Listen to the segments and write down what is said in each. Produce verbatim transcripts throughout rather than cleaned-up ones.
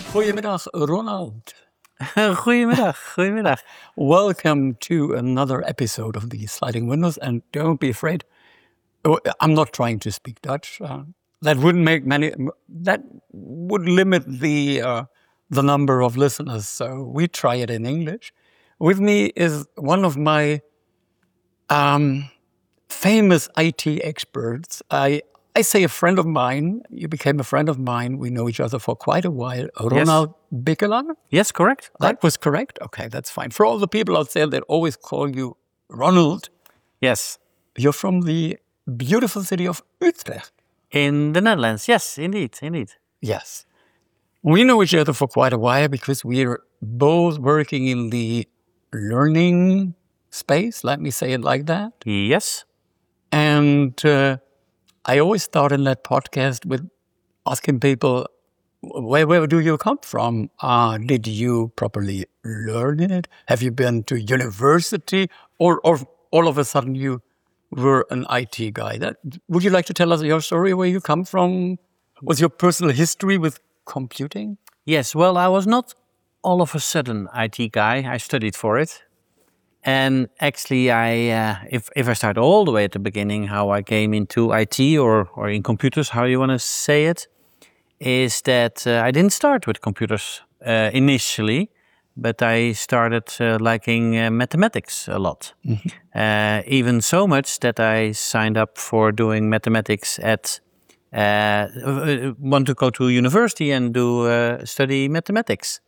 Goedemiddag, Ronald. Goedemiddag, goedemiddag. Welcome to another episode of the Sliding Windows, and don't be afraid. I'm not trying to speak Dutch. Uh, that wouldn't make many. That would limit the uh, the number of listeners. So we try it in English. With me is one of my um, famous I T experts. I I say a friend of mine. You became a friend of mine. We know each other for quite a while. Ronald yes. Bikkeler? Yes, correct. That right. was correct? Okay, that's fine. For all the people out there that always call you Ronald. Yes. You're from the beautiful city of Utrecht. In the Netherlands, yes, indeed, indeed. Yes. We know each other for quite a while because we're both working in the learning space, let me say it like that. Yes. And uh, I always start in that podcast with asking people, where, where do you come from? Uh, did you properly learn it? Have you been to university? Or, or all of a sudden you were an I T guy? That, would you like to tell us your story, where you come from? What's your personal history with computing? Yes, well, I was not all of a sudden I T guy. I studied for it. And actually, I uh, if if I start all the way at the beginning, how I came into I T or or in computers, how you want to say it, is that uh, I didn't start with computers uh, initially, but I started uh, liking uh, mathematics a lot. Mm-hmm. Uh, even so much that I signed up for doing mathematics at uh, want to go to university and do uh, study mathematics.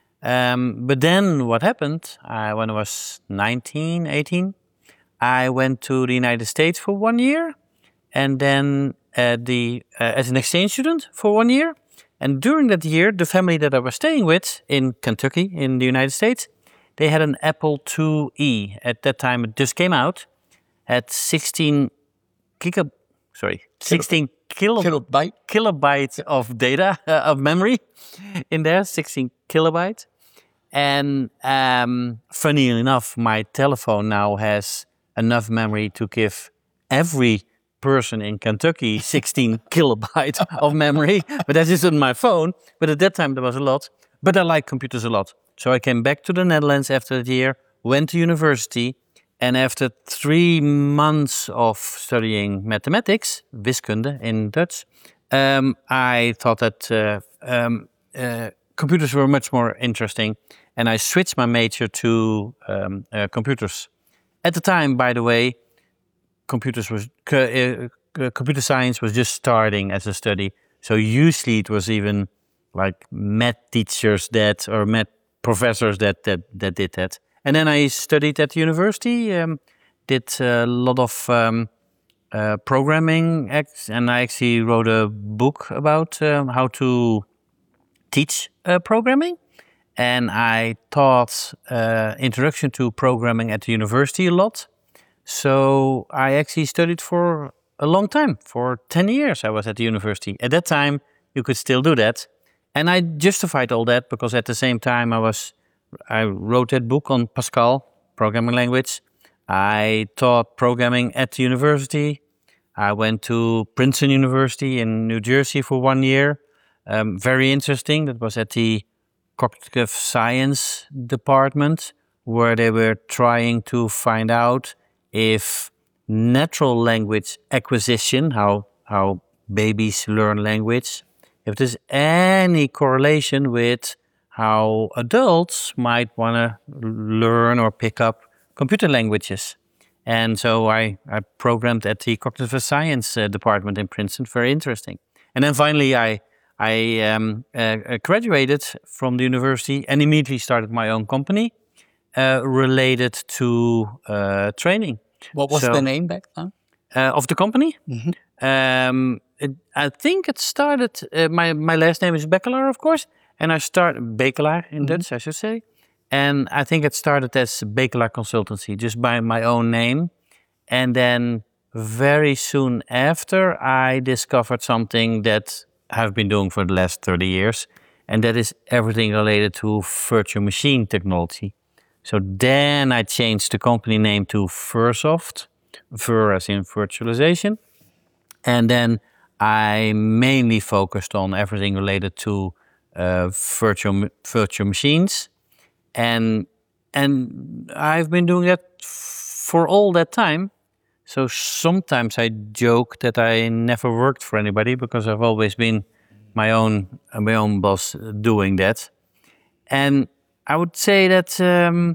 Um, but then what happened, uh, when I was nineteen, eighteen, I went to the United States for one year and then uh, the uh, as an exchange student for one year. And during that year, the family that I was staying with in Kentucky in the United States, they had an Apple two E. At that time, it just came out at sixteen giga, sorry, sixteen kilo, kilobyte. kilobytes of data, uh, of memory in there, sixteen kilobytes. And um, funny enough, my telephone now has enough memory to give every person in Kentucky sixteen kilobytes of memory. But that isn't my phone. But at that time, there was a lot. But I like computers a lot. So I came back to the Netherlands after that year, went to university. And after three months of studying mathematics, wiskunde in Dutch, um, I thought that uh, um, uh, computers were much more interesting. And I switched my major to um, uh, computers. At the time, by the way, computers was uh, uh, computer science was just starting as a study. So usually it was even like math teachers that or math professors that that, that did that. And then I studied at university, um, did a lot of um, uh, programming, and I actually wrote a book about um, how to teach uh, programming. And I taught uh, introduction to programming at the university a lot. So I actually studied for a long time. For ten years I was at the university. At that time, you could still do that. And I justified all that because at the same time I was, I wrote that book on Pascal, programming language. I taught programming at the university. I went to Princeton University in New Jersey for one year. Um, very interesting. That was at the cognitive science department, where they were trying to find out if natural language acquisition, how how babies learn language, if there's any correlation with how adults might want to learn or pick up computer languages. And so I, I programmed at the cognitive science uh, department in Princeton. Very interesting. And then finally I I um, uh, graduated from the university and immediately started my own company uh, related to uh, training. What was so, the name back then? Uh, of the company? Mm-hmm. Um, it, I think it started, uh, my, my last name is Bikkeler, of course, and I started, Bikkeler in mm-hmm. Dutch, I should say. And I think it started as Bikkeler Consultancy, just by my own name. And then very soon after, I discovered something that I've been doing for the last thirty years, and that is everything related to virtual machine technology. So then I changed the company name to Virsoft, Vir as in virtualization. And then I mainly focused on everything related to uh, virtual virtual machines, and and I've been doing that for all that time. So sometimes I joke that I never worked for anybody because I've always been my own my own boss doing that. And I would say that um,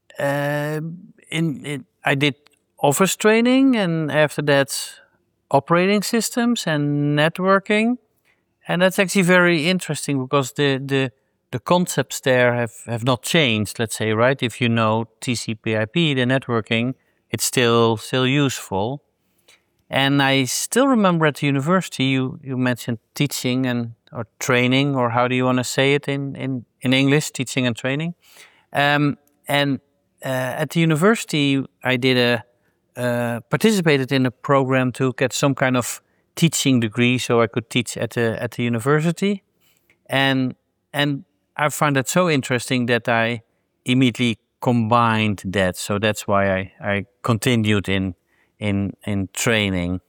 uh, in, in I did office training, and after that operating systems and networking, and that's actually very interesting because the the the concepts there have have not changed. Let's say, right? If you know T C P/I P, the networking, it's still still useful. And I still remember at the university, you, you mentioned teaching and or training, or how do you want to say it in, in, in English, teaching and training. Um, and uh, at the university, I did a uh, participated in a program to get some kind of teaching degree, so I could teach at the at the university. And and I found that so interesting that I immediately combined that. So that's why I, I continued in in in training.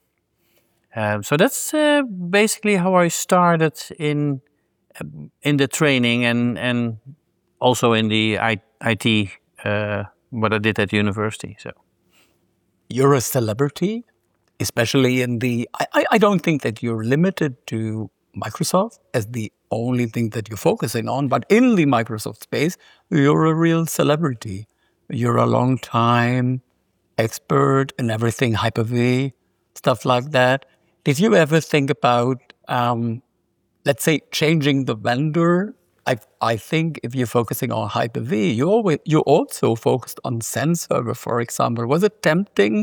Um, so that's uh, basically how I started in in the training, and and also in the I, IT uh, what I did at university. So you're a celebrity, especially in the. I, I don't think that you're limited to Microsoft as the only thing that you're focusing on, but in the Microsoft space, you're a real celebrity. You're a long time expert in everything Hyper-V, stuff like that. Did you ever think about, um, let's say, changing the vendor? I I think if you're focusing on Hyper-V, you always you also focused on SenServer, for example. Was it tempting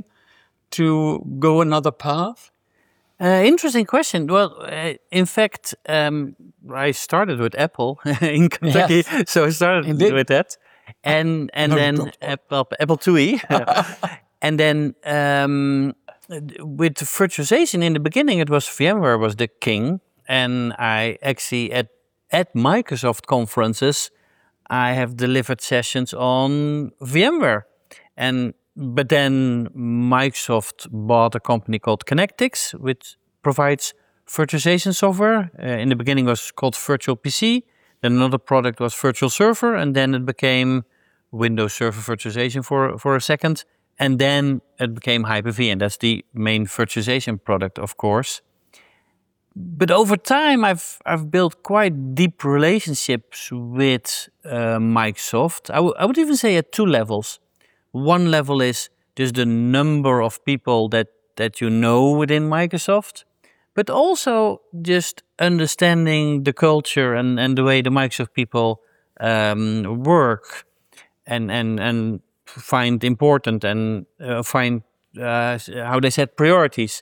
to go another path? Uh, interesting question. Well, uh, in fact, um, I started with Apple in Kentucky, Yes. so I started Indeed. with that, and and No, then don't. Apple Apple two E, and then um, with virtualization in the beginning, it was VMware was the king, and I actually at at Microsoft conferences, I have delivered sessions on VMware, and but then Microsoft bought a company called Connectix, which provides virtualization software. Uh, in the beginning, it was called Virtual P C. Then another product was Virtual Server, and then it became Windows Server Virtualization for for a second, and then it became Hyper-V, and that's the main virtualization product, of course. But over time, I've I've built quite deep relationships with uh, Microsoft. I, w- I would even say at two levels. One level is just the number of people that, that you know within Microsoft, but also just understanding the culture and, and the way the Microsoft people um, work and, and, and find important and uh, find uh, how they set priorities.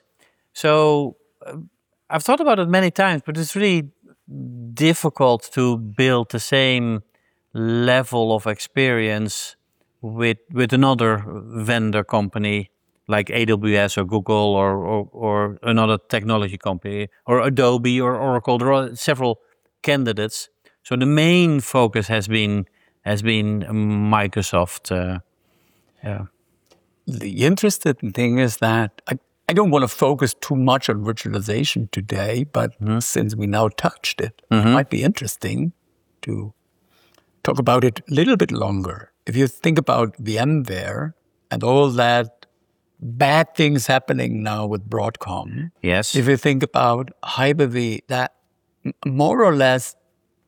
So uh, I've thought about it many times, but it's really difficult to build the same level of experience with with another vendor company like A W S or Google or, or, or another technology company or Adobe or Oracle. There are several candidates. So the main focus has been has been Microsoft. Uh, yeah. The interesting thing is that I, I don't want to focus too much on virtualization today, but mm-hmm. since we now touched it, mm-hmm. it might be interesting to talk about it a little bit longer. If you think about VMware and all that bad things happening now with Broadcom, yes. If you think about Hyper-V, that more or less,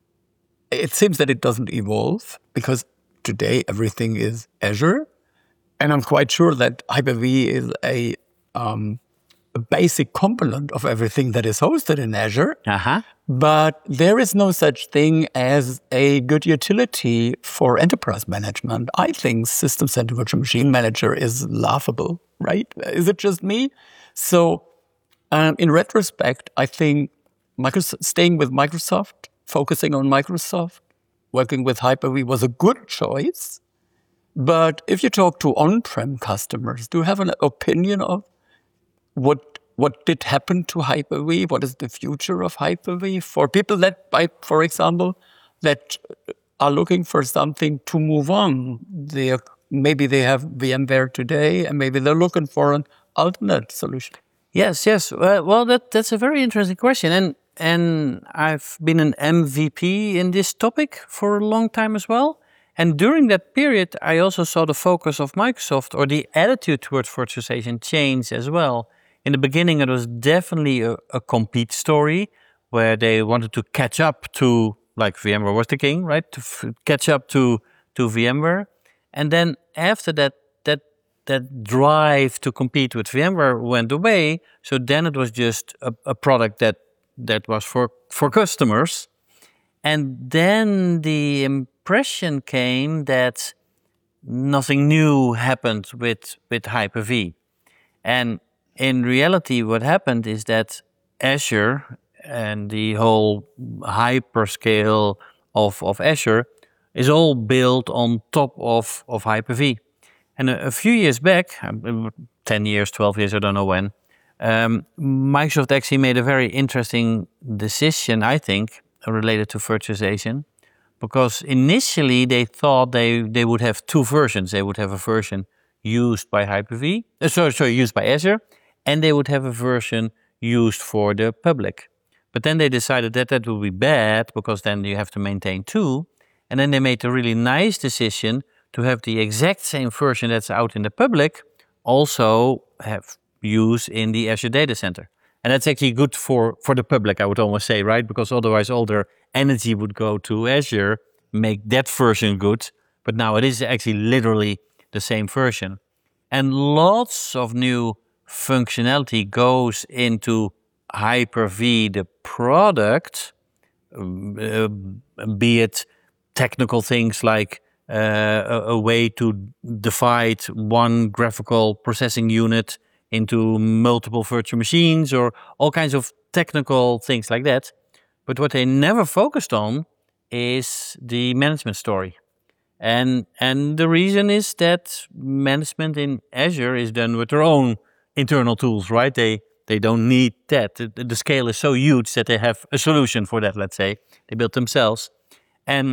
it seems that it doesn't evolve because today everything is Azure. And I'm quite sure that Hyper-V is a, um, a basic component of everything that is hosted in Azure. Uh-huh. But there is no such thing as a good utility for enterprise management. I think System Center Virtual Machine Manager is laughable, right? Is it just me? So um, in retrospect, I think Microsoft, staying with Microsoft, focusing on Microsoft, working with Hyper-V was a good choice. But if you talk to on-prem customers, do you have an opinion of what what did happen to Hyper-V? What is the future of Hyper-V? For people that, by, for example, that are looking for something to move on, they are, maybe they have VMware today, and maybe they're looking for an alternate solution. Yes, yes. Uh, well, that that's a very interesting question, and and I've been an M V P in this topic for a long time as well. And during that period, I also saw the focus of Microsoft, or the attitude towards virtualization, change as well. In the beginning, it was definitely a, a compete story where they wanted to catch up to, like VMware was the king, right? To f- catch up to, to VMware. And then after that, that that drive to compete with VMware went away. So then it was just a, a product that that was for, for customers. And then the impression came that nothing new happened with, with Hyper-V. And in reality, what happened is that Azure and the whole hyperscale of, of Azure is all built on top of, of Hyper-V. And a, a few years back, ten years, twelve years, I don't know when, um, Microsoft actually made a very interesting decision, I think, related to virtualization. Because initially they thought they, they would have two versions. They would have a version used by Hyper-V, uh, sorry, sorry, used by Azure, and they would have a version used for the public. But then they decided that that would be bad because then you have to maintain two. And then they made a really nice decision to have the exact same version that's out in the public also have use in the Azure data center. And that's actually good for, for the public, I would almost say, right? Because otherwise all their energy would go to Azure, make that version good. But now it is actually literally the same version. And lots of new functionality goes into Hyper-V, the product, uh, be it technical things like uh, a, a way to divide one graphical processing unit into multiple virtual machines, or all kinds of technical things like that. But what they never focused on is the management story. And and the reason is that management in Azure is done with their own internal tools, right? They they don't need that. The, the scale is so huge that they have a solution for that, let's say. They built themselves. And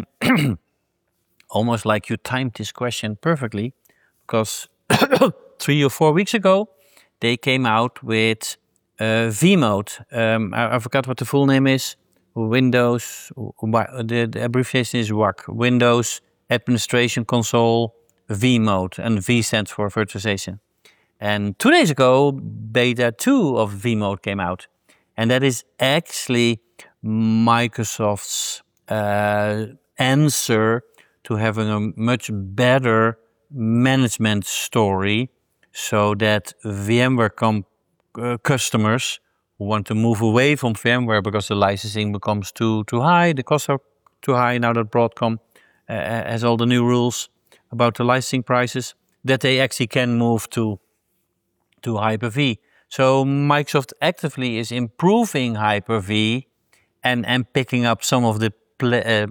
almost like you timed this question perfectly, because three or four weeks ago, they came out with uh, vMode. Um, I, I forgot what the full name is. Windows, the, the abbreviation is W A C, Windows Administration Console vMode, and V stands for virtualization. And two days ago, beta two of vMode came out. And that is actually Microsoft's uh, answer to having a much better management story, so that VMware com- uh, customers who want to move away from VMware because the licensing becomes too too high, the costs are too high now that Broadcom uh, has all the new rules about the licensing prices, that they actually can move to to Hyper-V. So Microsoft actively is improving Hyper-V and and picking up some of the pla- uh,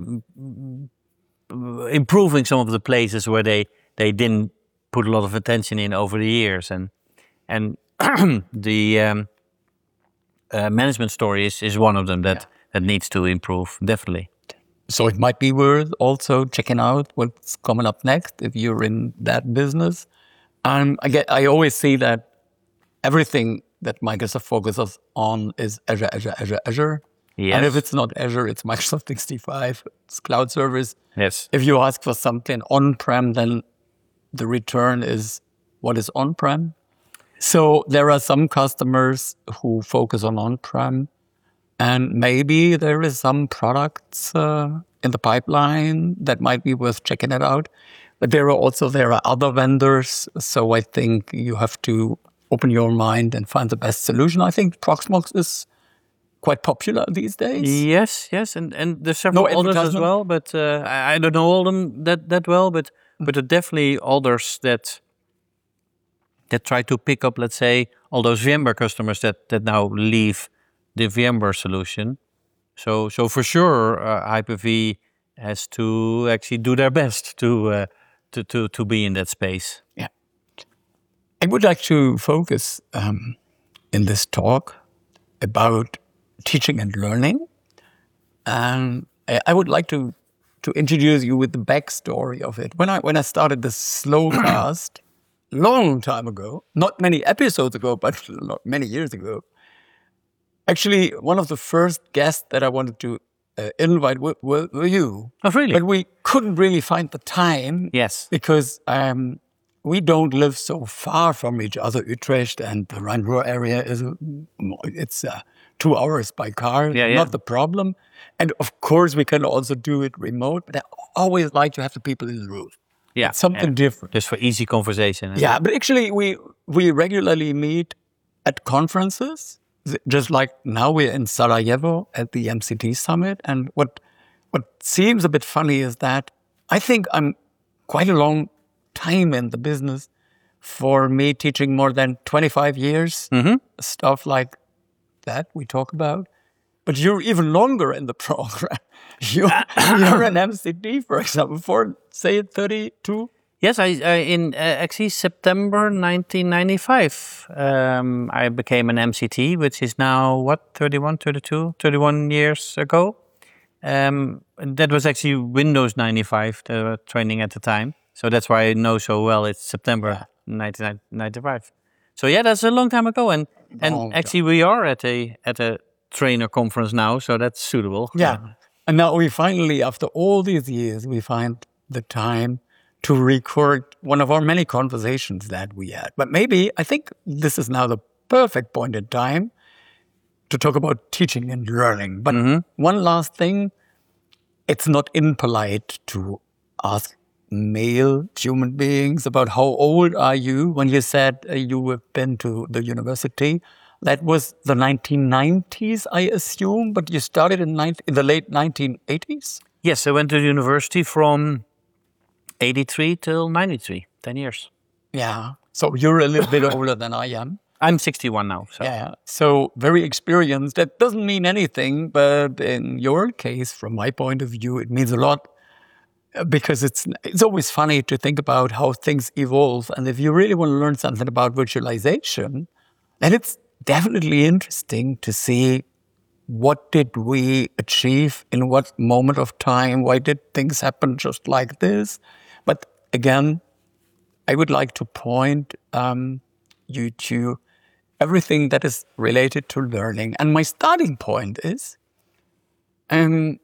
improving some of the places where they they didn't put a lot of attention in over the years, and and the um, uh, management story is, is one of them that, yeah. that needs to improve, definitely. So it might be worth also checking out what's coming up next if you're in that business. Um, I get, I always see that everything that Microsoft focuses on is Azure, Azure, Azure, Azure. Yes. And if it's not Azure, it's Microsoft sixty-five, it's cloud service. Yes. If you ask for something on-prem, then the return is what is on-prem. So there are some customers who focus on on-prem, and maybe there is some products uh, in the pipeline that might be worth checking it out. But there are also there are other vendors. So I think you have to open your mind and find the best solution. I think Proxmox is quite popular these days. Yes, yes, and and there's several No others as well, but uh, I, I don't know all them that, that well, but but there are definitely others that that try to pick up, let's say, all those VMware customers that, that now leave the VMware solution. So so for sure, uh, Hyper-V has to actually do their best to uh, to to to be in that space. Yeah, I would like to focus um, in this talk about teaching and learning. And I would like to, to introduce you with the backstory of it. When I when I started the Slowcast, long time ago, not many episodes ago, but not many years ago, Actually, one of the first guests that I wanted to uh, invite were, were, were you. Oh, really? But we couldn't really find the time. Yes. Because um, we don't live so far from each other. Utrecht and the Rhine-Ruhr area is a, it's uh, two hours by car. Yeah, yeah. Not the problem. And of course, we can also do it remote. But I always like to have the people in the room. Yeah. It's something yeah. different. Just for easy conversation. Yeah, but actually, we we regularly meet at conferences. Just like now we're in Sarajevo at the M C T summit. And what what seems a bit funny is that I think I'm quite a long time in the business for me teaching more than twenty-five years, Mm-hmm. stuff like that we talk about. But you're even longer in the program. You're, you're an M C T, for example, for, say, thirty-two? Yes, I, I in uh, actually September nineteen ninety-five, um, I became an M C T, which is now, what, thirty-one, thirty-two, thirty-one years ago. Um, that was actually Windows ninety-five, the training at the time. So that's why I know so well it's September nineteen ninety-five. So yeah, that's a long time ago. And, and Long actually we are at a at a trainer conference now, so that's suitable. Yeah. And now we finally, after all these years, we find the time to record one of our many conversations that we had. But maybe, I think this is now the perfect point in time to talk about teaching and learning. But Mm-hmm. one last thing, it's not impolite to ask male human beings about how old are you when you said uh, you have been to the university. That was the nineteen nineties, I assume, but you started in, ninety, in the late nineteen eighties? Yes, I went to university from eighty-three till ninety-three, ten years. Yeah. So you're a little bit older than I am. I'm sixty-one now. So. Yeah. So very experienced. That doesn't mean anything, but in your case, from my point of view, it means a lot uh, because it's it's always funny to think about how things evolve. And if you really want to learn something about virtualization, then it's definitely interesting to see what did we achieve in what moment of time, why did things happen just like this. But again, I would like to point um, you to everything that is related to learning. And my starting point is, um,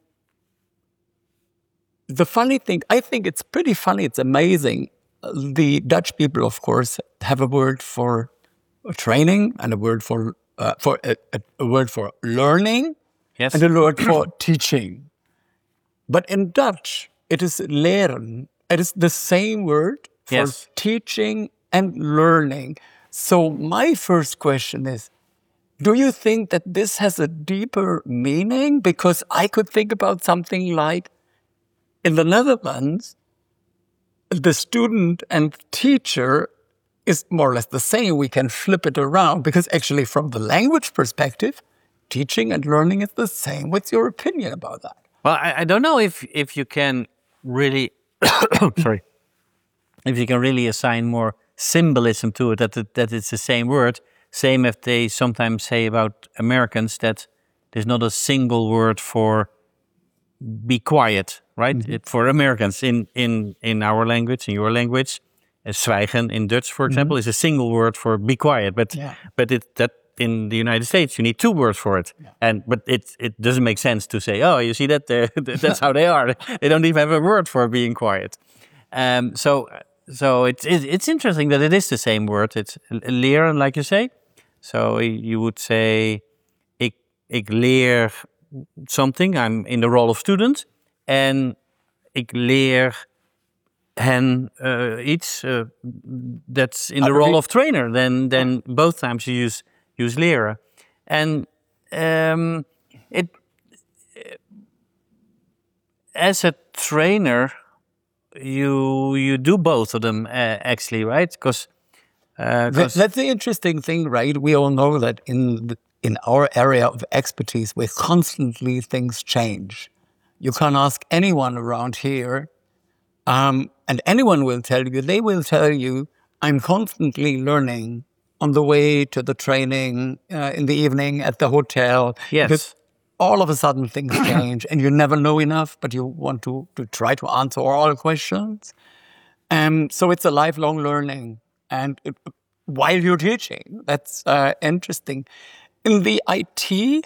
the funny thing, I think it's pretty funny, it's amazing. The Dutch people, of course, have a word for training and a word for uh, for a, a, a word for learning, Yes. and a word for teaching. But in Dutch, it is leren. It is the same word for Yes. teaching and learning. So my first question is, do you think that this has a deeper meaning? Because I could think about something like, in the Netherlands, the student and teacher is more or less the same. We can flip it around because actually from the language perspective, teaching and learning is the same. What's your opinion about that? Well, I, I don't know if if you can really, sorry, if you can really assign more symbolism to it, that it, that it's the same word. Same if they sometimes say about Americans that there's not a single word for be quiet, right? Mm-hmm. It, for Americans in, in, in our language, in your language, uh, zwijgen in Dutch, for example, is a single word for be quiet. But Yeah. but it that in the United States you need two words for it, Yeah. and but it it doesn't make sense to say, oh, you see that uh, that's how they are. They don't even have a word for being quiet. Um, so so it's it, it's interesting that it is the same word. It's leren, like you say. So you would say, ik ik leer something. I'm in the role of student, and ik leer hen uh, iets uh, that's in the How do role we- of trainer. Then then both times you use use leren, and um, it as a trainer you you do both of them uh, actually, right? Because uh, That, that's the interesting thing, right? We all know that in the, in our area of expertise, where constantly things change. You can ask anyone around here, um, and anyone will tell you, they will tell you, I'm constantly learning on the way to the training, uh, in the evening at the hotel. Yes. Because all of a sudden things change and you never know enough, but you want to, to try to answer all questions. Um, so it's a lifelong learning. And it, while you're teaching, that's uh, interesting. in the I T,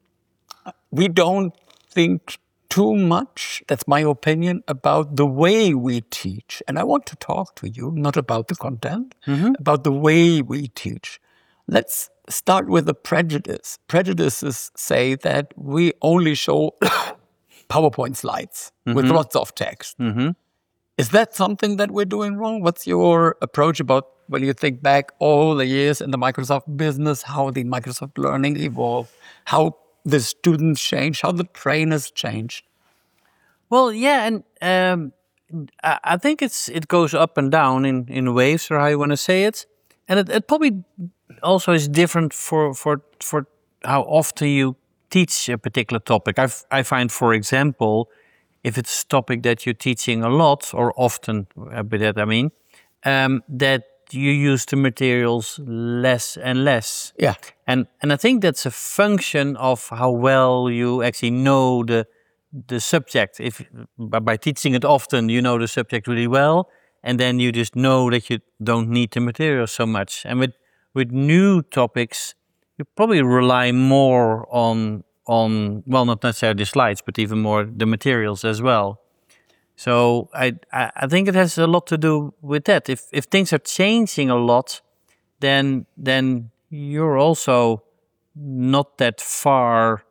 we don't think too much, that's my opinion, about the way we teach. And I want to talk to you, not about the content, mm-hmm. about the way we teach. Let's start with a prejudice. Prejudices say that we only show PowerPoint slides mm-hmm. with lots of text. Mm-hmm. Is that something that we're doing wrong? What's your approach about when you think back all the years in the Microsoft business, how the Microsoft learning evolved, how the students change, how the trainers change? Well, yeah, and um, I think it's it goes up and down in, in waves, or how you want to say it. And it, it probably also is different for, for, for how often you teach a particular topic. I've, I find, for example, if it's a topic that you're teaching a lot, or often, by that I mean, um, that you use the materials less and less. Yeah. And and I think that's a function of how well you actually know the the subject. If by teaching it often, you know the subject really well, and then you just know that you don't need the material so much. And with with new topics, you probably rely more on on well, not necessarily the slides, but even more the materials as well. So I I think it has a lot to do with that. If if things are changing a lot, then then you're also not that far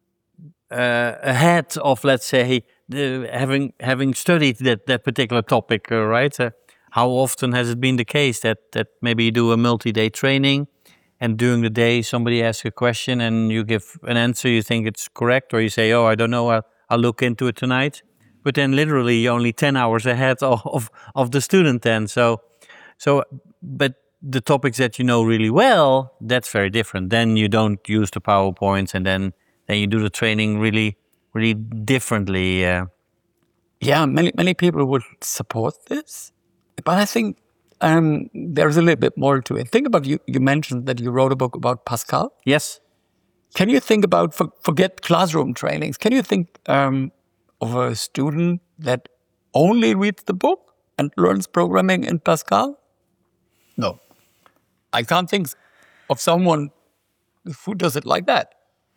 uh, ahead of, let's say, the, having having studied that that particular topic, uh, right? Uh, how often has it been the case that that maybe you do a multi-day training, and during the day somebody asks a question and you give an answer, you think it's correct, or you say, "Oh, I don't know, I'll, I'll look into it tonight." But then literally you're only ten hours ahead of, of, of the student then. So, so, but the topics that you know really well, that's very different. Then you don't use the PowerPoints, and then, then you do the training really, really differently. Uh. Yeah, many, many people would support this. But I think um, there's a little bit more to it. Think about, you, you mentioned that you wrote a book about Pascal. Yes. Can you think about, for, forget classroom trainings, can you think um, of a student that only reads the book and learns programming in Pascal? No. I can't think of someone who does it like that.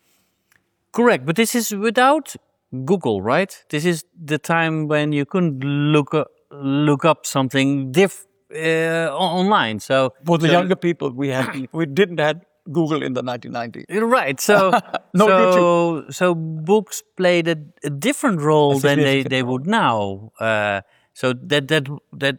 Correct, but this is without Google, right? This is the time when you couldn't look up, look up something diff uh, online. So for the so, younger people, we had we didn't have Google in the nineteen nineties. Right. So no so YouTube. so books played a, a different role than they, they would now. Uh, so that that that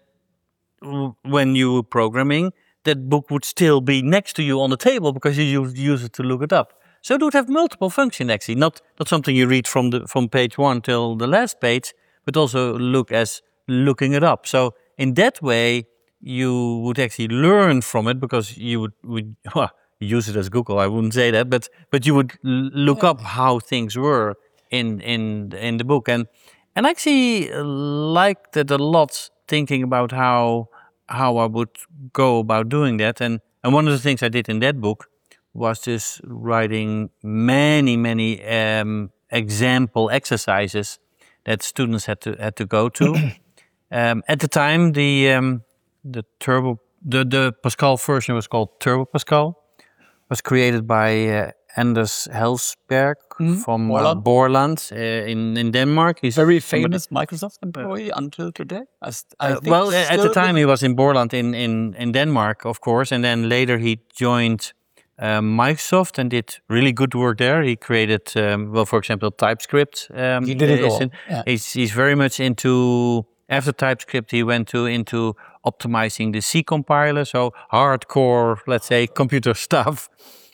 when you were programming, that book would still be next to you on the table because you use, use it to look it up. So it would have multiple functions actually, not not something you read from the from page one till the last page, but also look as looking it up. So in that way, you would actually learn from it because you would, would well, use it as Google. I wouldn't say that, but but you would look up how things were in in in the book, and and I actually liked it a lot, thinking about how how I would go about doing that. And and one of the things I did in that book was just writing many many um, example exercises that students had to had to go to. um, at the time, the um, the Turbo the the Pascal version was called Turbo Pascal. Was created by uh, Anders Helsberg mm-hmm. from Borland, uh, Borland uh, in in Denmark. He's very famous Microsoft employee uh, until today. I, I uh, well, at the time he was in Borland in, in, in Denmark, of course, and then later he joined uh, Microsoft and did really good work there. He created, um, well, for example, TypeScript. Um, he did it all. In, yeah. he's, he's very much into. After TypeScript, he went to into optimizing the C compiler, so hardcore, let's say, computer stuff,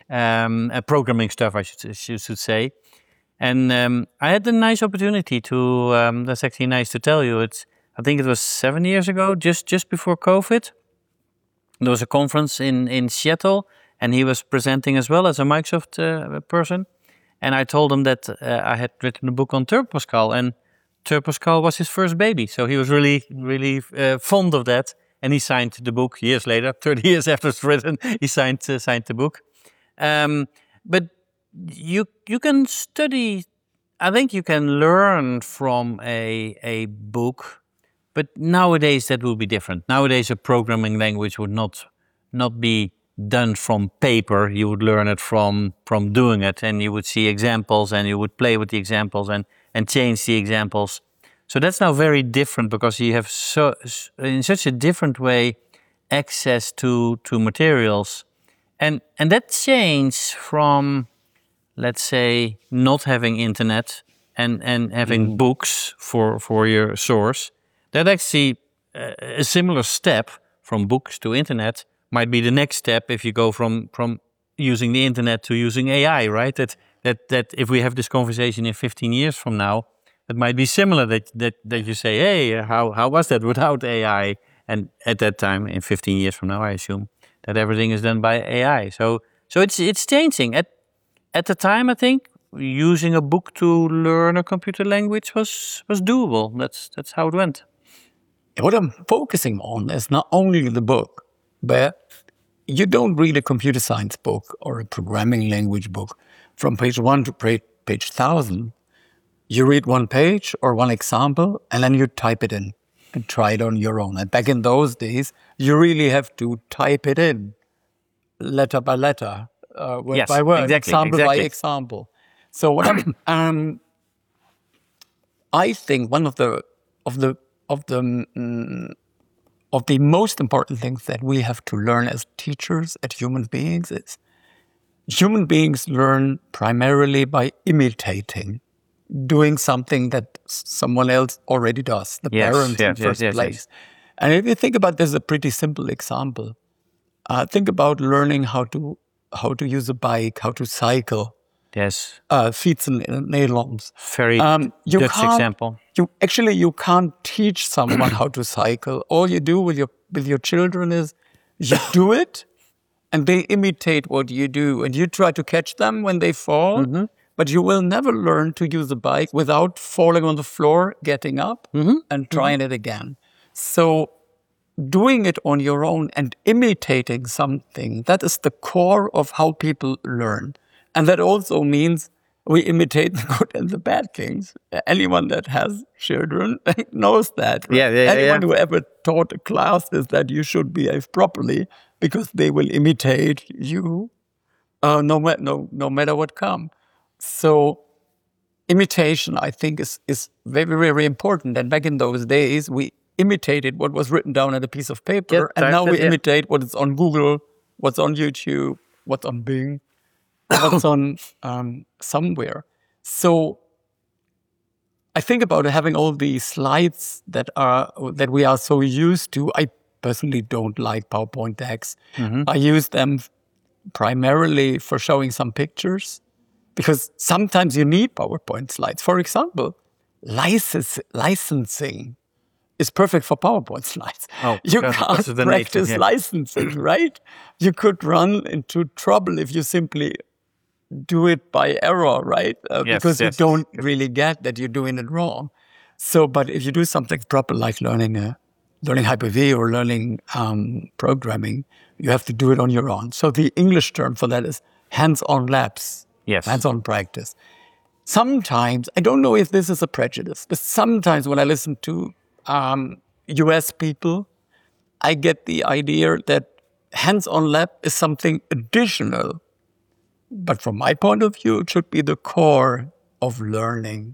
um, uh, programming stuff, I should, should say. And um, I had a nice opportunity to. Um, that's actually nice to tell you. It's I think it was seven years ago, just just before COVID. There was a conference in in Seattle, and he was presenting as well as a Microsoft uh, person. And I told him that uh, I had written a book on Turbo Pascal, and Turbo Pascal was his first baby, so he was really, really uh, fond of that. And he signed the book years later, thirty years after it's written. He signed uh, signed the book. Um, but you you can study. I think you can learn from a a book, but nowadays that will be different. Nowadays, a programming language would not not be done from paper. You would learn it from from doing it, and you would see examples, and you would play with the examples, and and change the examples. So that's now very different because you have so in such a different way access to to materials, and and that change from, let's say, not having internet and and having mm. books for for your source. That actually uh, a similar step from books to internet might be the next step if you go from from using the internet to using A I, right? That that that if we have this conversation in fifteen years from now, it might be similar that that that you say, hey, how how was that without A I? And at that time, in fifteen years from now, I assume that everything is done by A I. So so it's it's changing. At at the time, I think using a book to learn a computer language was was doable. That's that's how it went. What I'm focusing on is not only the book, but you don't read a computer science book or a programming language book from page one to page, page thousand. You read one page or one example, and then you type it in and try it on your own. And back in those days, you really have to type it in, letter by letter, uh, word yes, by word, exactly, example exactly. by example. So what I'm, um, I think one of the of the of the um, of the most important things that we have to learn as teachers, as human beings, is human beings learn primarily by imitating, doing something that someone else already does, the yes, parents yes, in first yes, yes, place. Yes. And if you think about this, a pretty simple example. Uh, think about learning how to how to use a bike, how to cycle. Yes. Uh, fietsen in Nederlands. Very um, you Dutch example. You actually you can't teach someone how to cycle. All you do with your with your children is you do it, and they imitate what you do, and you try to catch them when they fall. Mm-hmm. But you will never learn to use a bike without falling on the floor, getting up, mm-hmm. and trying mm-hmm. it again. So doing it on your own and imitating something, that is the core of how people learn. And that also means we imitate the good and the bad things. Anyone that has children knows that. Right? Yeah, yeah, yeah, Anyone yeah. who ever taught a class is that you should behave properly because they will imitate you uh, no, ma- no, no matter what comes. So imitation, I think, is, is very, very important. And back in those days, we imitated what was written down on a piece of paper. Yeah, and now we yeah. imitate what is on Google, what's on YouTube, what's on Bing. What's on um, somewhere. So I think about having all these slides that are that we are so used to. I personally don't like PowerPoint decks. Mm-hmm. I use them primarily for showing some pictures because sometimes you need PowerPoint slides. For example, license, licensing is perfect for PowerPoint slides. Oh, you can't practice nature, yeah. licensing, right? You could run into trouble if you simply do it by error, right? Uh, yes, because yes. you don't really get that you're doing it wrong. So, but if you do something proper, like learning a, learning Hyper-V or learning um, programming, you have to do it on your own. So the English term for that is hands-on labs, yes. hands-on practice. Sometimes, I don't know if this is a prejudice, but sometimes when I listen to um, U S people, I get the idea that hands-on lab is something additional. But from my point of view, it should be the core of learning.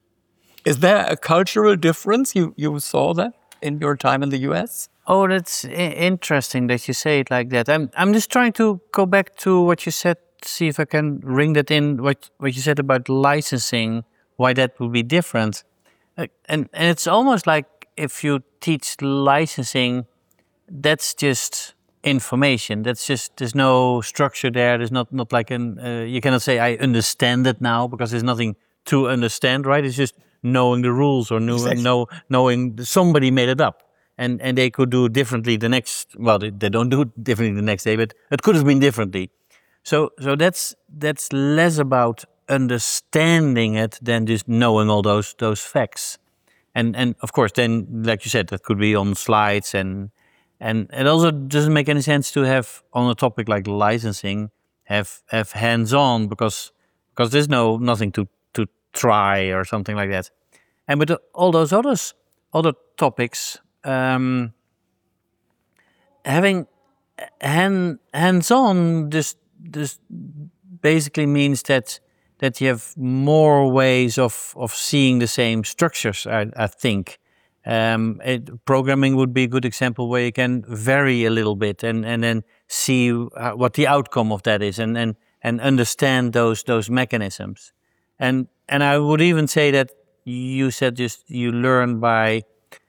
Is there a cultural difference? You you saw that in your time in the U S? Oh, that's I- interesting that you say it like that. I'm I'm just trying to go back to what you said, see if I can ring that in, what, what you said about licensing, why that would be different. Uh, and, and it's almost like if you teach licensing, that's just information. That's just, there's no structure there. There's not, not like an, uh, you cannot say, I understand it now, because there's nothing to understand, right? It's just knowing the rules, or know, exactly. know, knowing somebody made it up. And and they could do it differently the next, well, they, they don't do it differently the next day, but it could have been differently. So so that's that's less about understanding it than just knowing all those those facts. And and of course, then, like you said, that could be on slides, and and it also doesn't make any sense to have on a topic like licensing have have hands-on, because because there's no nothing to to try or something like that. And with the, all those others other topics, um, having hand hands-on just just basically means that that you have more ways of of seeing the same structures. I, I think um, it, programming would be a good example where you can vary a little bit and and then see uh, what the outcome of that is, and and and understand those those mechanisms. And and I would even say that you said just you learn by.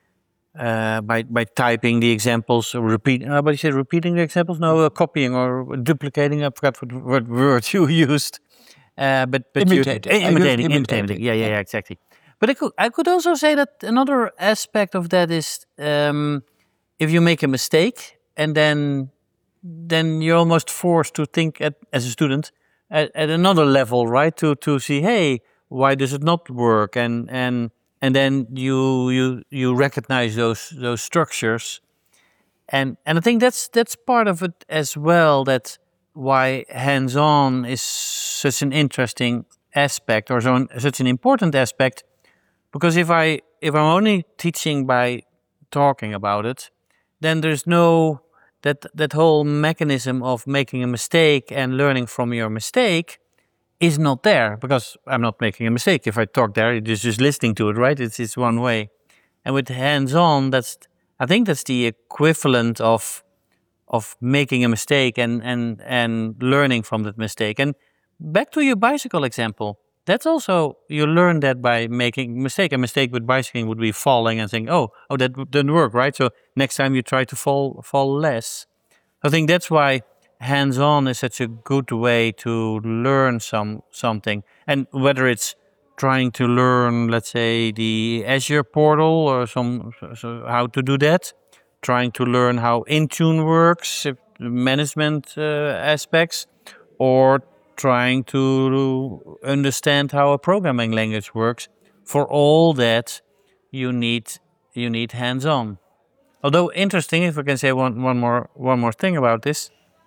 Uh, by by typing the examples, or repeat. Uh, but you said repeating the examples, no, uh, copying or duplicating. I forgot what, what word you used. Uh, but but Imitating. You, I uh, use imitating, imitating. imitating. Yeah, yeah, yeah, exactly. But I could I could also say that another aspect of that is um, if you make a mistake and then then you're almost forced to think at, as a student at, at another level, right? To to see, hey, why does it not work? And and and then you you you recognize those those structures, and and I think that's that's part of it as well. That why hands-on is such an interesting aspect, or so such an important aspect, because if I if I'm only teaching by talking about it, then there's no that that whole mechanism of making a mistake and learning from your mistake is not there, because I'm not making a mistake. If I talk there, it's just listening to it, right? It's it's one way. And with hands-on, that's I think that's the equivalent of of making a mistake and and and learning from that mistake. And back to your bicycle example, that's also you learn that by making a mistake. A mistake with bicycling would be falling and saying, "Oh, oh, that didn't work," right? So next time you try to fall fall less. I think that's why hands-on is such a good way to learn some something, and whether it's trying to learn, let's say, the Azure portal or some so how to do that, trying to learn how Intune works, management uh, aspects, or trying to understand how a programming language works. For all that, you need you need hands-on. Although interesting, if I can say one one more one more thing about this.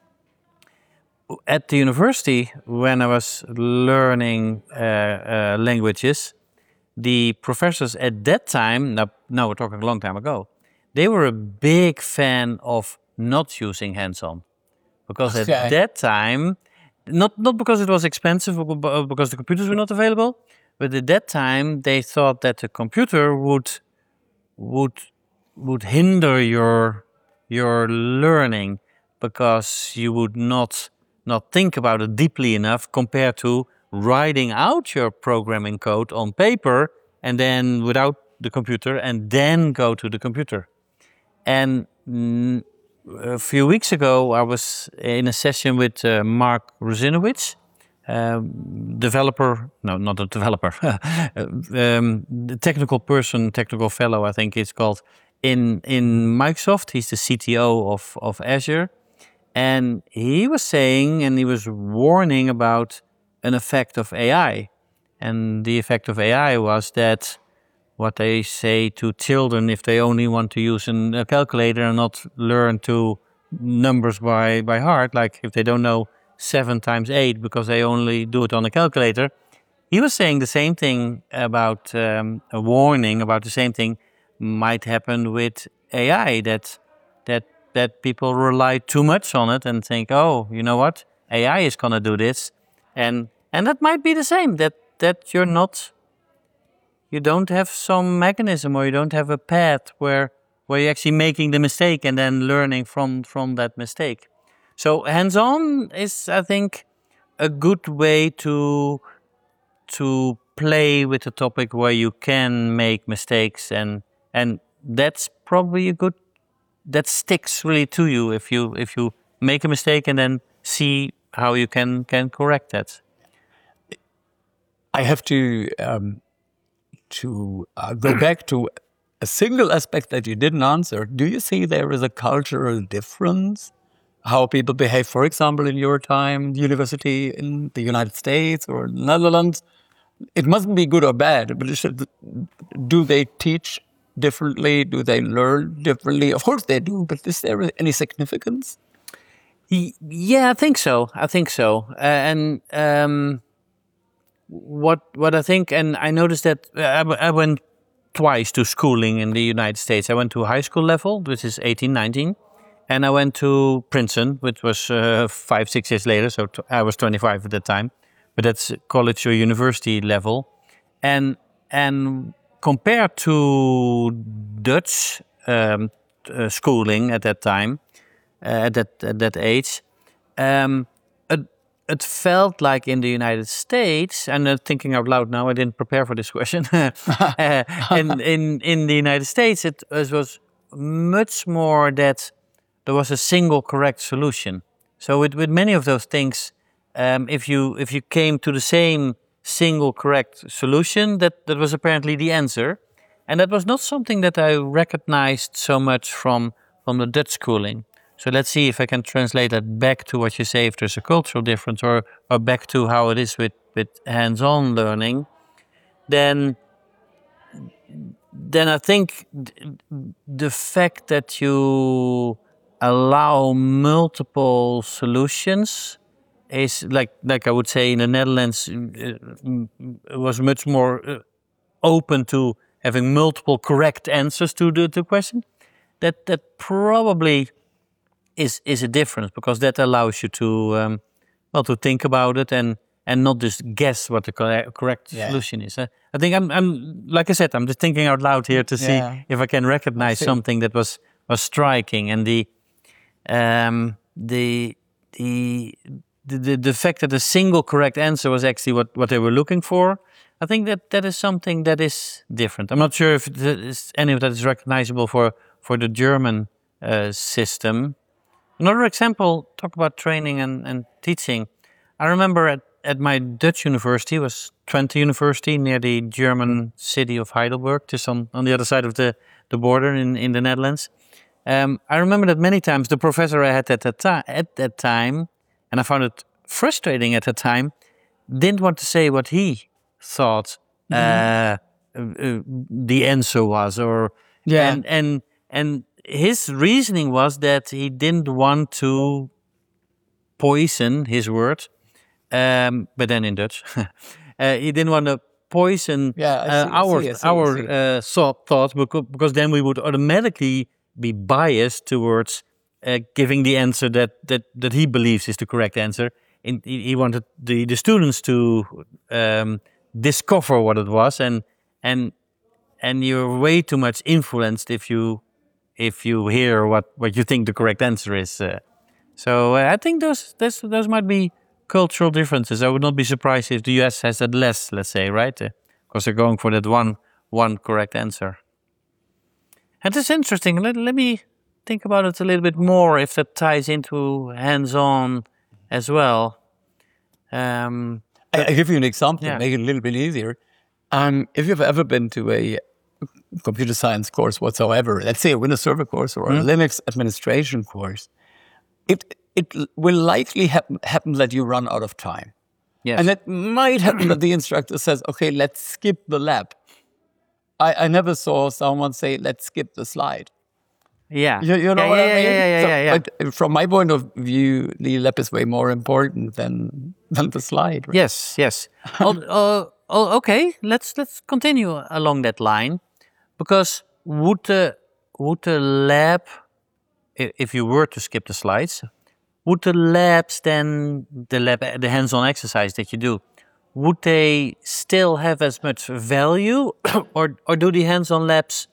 At the university, when I was learning uh, uh, languages, the professors at that time, now, now we're talking a long time ago, they were a big fan of not using hands-on. Because at Okay. that time, not, not because it was expensive or because the computers were not available, but at that time they thought that the computer would would would hinder your your learning, because you would not not think about it deeply enough compared to writing out your programming code on paper and then without the computer and then go to the computer. And mm, a few weeks ago, I was in a session with uh, Mark Rusinowitz, um, developer, no, not a developer, um, the technical person, technical fellow, I think it's called, in in Microsoft. He's the C T O of, of Azure. And he was saying, and he was warning about an effect of A I. And the effect of A I was that what they say to children, if they only want to use an, a calculator and not learn to numbers by, by heart, like if they don't know seven times eight because they only do it on a calculator, he was saying the same thing about um, a warning about the same thing might happen with A I, that that that people rely too much on it and think, oh, you know what, A I is going to do this, and and that might be the same, that that you're not, you don't have some mechanism, or you don't have a path where where you're actually making the mistake and then learning from from that mistake. So hands-on is, I think, a good way to to play with the topic where you can make mistakes, and and that's probably a good, that sticks really to you if you if you make a mistake and then see how you can can correct that. I have to um, to uh, go back to a single aspect that you didn't answer. Do you see there is a cultural difference? How people behave, for example, in your time, university in the United States or Netherlands? It mustn't be good or bad, but it should, do they teach differently? Do they learn differently? Of course they do, but is there any significance? Yeah, I think so. I think so. Uh, and um, what what I think, and I noticed that uh, I, I went twice to schooling in the United States. I went to high school level, which is eighteen, nineteen, and I went to Princeton, which was uh, five, six years later. So t- I was twenty-five at that time, but that's college or university level. And and compared to Dutch um, uh, schooling at that time, uh, at that at that age, um, it, it felt like in the United States. And uh, thinking out loud now, I didn't prepare for this question. uh, in in in the United States, it, it was much more that there was a single correct solution. So with, with many of those things, um, if you if you came to the same single correct solution, that, that was apparently the answer. And that was not something that I recognized so much from, from the Dutch schooling. So let's see if I can translate that back to what you say, if there's a cultural difference, or, or back to how it is with, with hands-on learning. Then then I think the fact that you allow multiple solutions is like like I would say in the Netherlands, it was much more open to having multiple correct answers to the to question. That that probably is is a difference, because that allows you to um, well to think about it and and not just guess what the correct, correct yeah. solution is. Uh, I think I'm I'm like I said, I'm just thinking out loud here to see yeah. if I can recognize I something that was was striking, and the um the the The, the fact that a single correct answer was actually what, what they were looking for, I think that that is something that is different. I'm not sure if it is, any of that is recognizable for, for the German uh, system. Another example, talk about training and, and teaching. I remember at, at my Dutch university, it was Twente University, near the German city of Heidelberg, just on, on the other side of the, the border in, in the Netherlands. Um, I remember that many times the professor I had at that, ti- at that time, and I found it frustrating at the time, didn't want to say what he thought mm-hmm. uh, uh, the answer was, or yeah, and and and his reasoning was that he didn't want to poison his word, um, but then in Dutch, uh, he didn't want to poison yeah, uh, see, our see, see, our uh, thoughts, because, because then we would automatically be biased towards Uh, giving the answer that, that, that he believes is the correct answer. In, he wanted the, the students to um, discover what it was, and and and you're way too much influenced if you if you hear what, what you think the correct answer is. Uh, so uh, I think those, those those might be cultural differences. I would not be surprised if the U S has that less, let's say, right? Because uh, they're going for that one one correct answer. And it's interesting. Let, let me think about it a little bit more, if that ties into hands-on as well. Um, I, I give you an example yeah. to make it a little bit easier. Um, if you've ever been to a computer science course whatsoever, let's say a Windows Server course or mm-hmm. a Linux administration course, it it will likely happen, happen that you run out of time. Yes. And it might happen that the instructor says, okay, let's skip the lab. I, I never saw someone say, let's skip the slide. Yeah, you, you know yeah, what yeah, I mean. Yeah, yeah, so, yeah, yeah. But from my point of view, the lab is way more important than than the slide. Right? Yes, yes. oh, uh, oh, okay, let's let's continue along that line, because would the would the lab, if you were to skip the slides, would the labs then the lab the hands-on exercise that you do, would they still have as much value, or or do the hands-on labs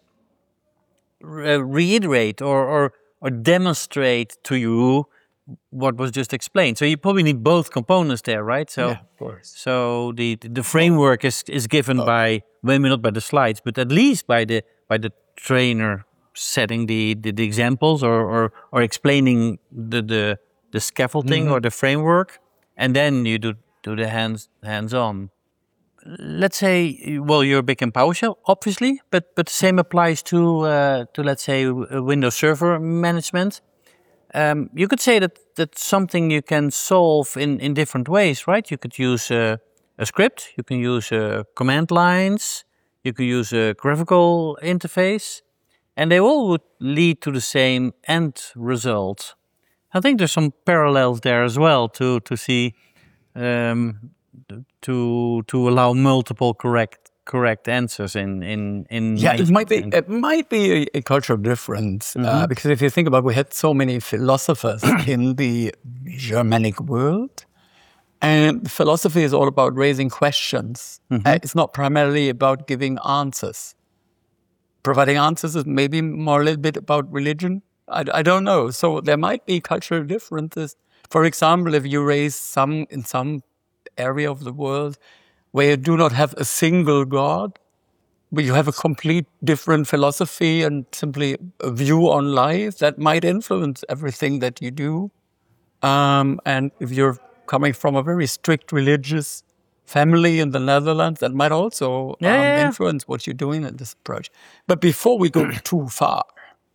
reiterate or, or or demonstrate to you what was just explained? So you probably need both components there, right? So, yeah, of course. So the the framework is is given oh. by, maybe not by the slides, but at least by the by the trainer setting the, the, the examples, or, or or explaining the the, the scaffolding mm-hmm. or the framework, and then you do do the hands hands on. Let's say, well, you're big in PowerShell, obviously, but but the same applies to uh, to let's say Windows Server management. Um, you could say that that's something you can solve in, in different ways, right? You could use a, a script, you can use uh, command lines, you could use a graphical interface, and they all would lead to the same end result. I think there's some parallels there as well to to see. Um, to to allow multiple correct correct answers in in in. Yeah, it might be. It might be a, a cultural difference uh, because if you think about, we had so many philosophers in the Germanic world, and philosophy is all about raising questions. Uh, it's not primarily about giving answers. Providing answers is maybe more a little bit about religion. I, I don't know. So there might be cultural differences. For example, if you raise some in some area of the world where you do not have a single God, but you have a complete different philosophy and simply a view on life, that might influence everything that you do. Um, and if you're coming from a very strict religious family in the Netherlands, that might also Yeah, um, yeah, yeah. influence what you're doing in this approach. But before we go too far,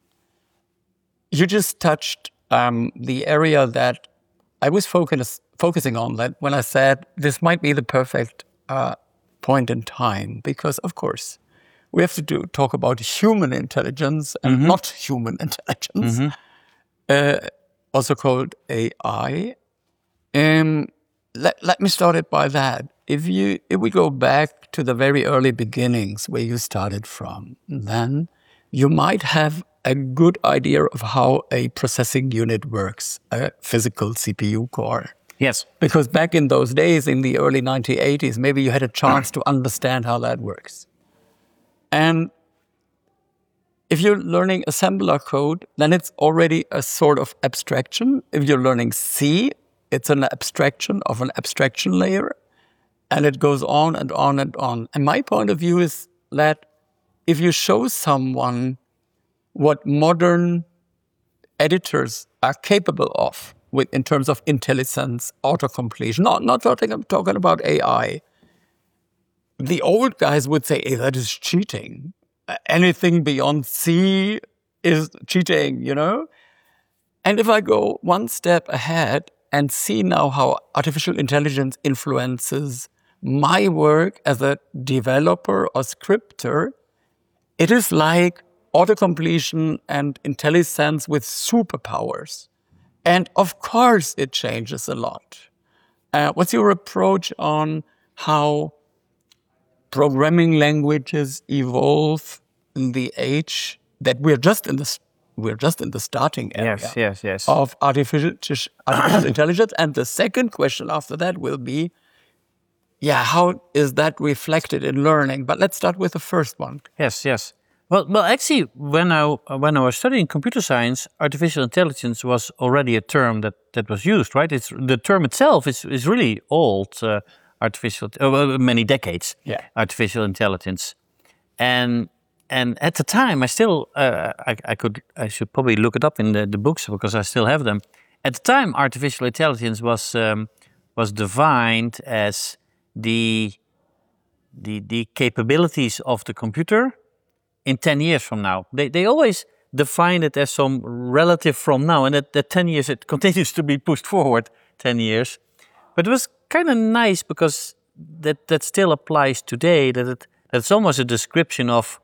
you just touched um, the area that I was focus, focusing on, that when I said this might be the perfect uh, point in time, because of course we have to do, talk about human intelligence and not human intelligence, uh, also called A I. Um, let, let me start it by that. If you if we go back to the very early beginnings where you started from, then you might have a good idea of how a processing unit works, a physical C P U core. Yes. Because back in those days, in the early nineteen eighties, maybe you had a chance to understand how that works. And if you're learning assembler code, then it's already a sort of abstraction. If you're learning C, it's an abstraction of an abstraction layer. And it goes on and on and on. And my point of view is that if you show someone what modern editors are capable of with in terms of IntelliSense, autocompletion, not, not talking, I'm talking about A I, the old guys would say, hey, that is cheating. Anything beyond C is cheating, you know? And if I go one step ahead and see now how artificial intelligence influences my work as a developer or scripter, it is like autocompletion and IntelliSense with superpowers. And of course it changes a lot. Uh, what's your approach on how programming languages evolve in the age that we're just in the we're just in the starting area Yes, yes, yes. of artificial, artificial intelligence? And the second question after that will be, yeah, how is that reflected in learning? But let's start with the first one. Yes, yes. Well, well, actually, when I when I was studying computer science, artificial intelligence was already a term that, that was used, right? It's the term itself is is really old. Uh, artificial, uh, well, many decades. Yeah. Artificial intelligence, and and at the time, I still uh, I I could I should probably look it up in the, the books because I still have them. At the time, artificial intelligence was um, was defined as the the the capabilities of the computer in ten years from now. They they always define it as some relative from now, and that, that ten years, it continues to be pushed forward ten years. But it was kind of nice because that, that still applies today, that it, that's almost a description of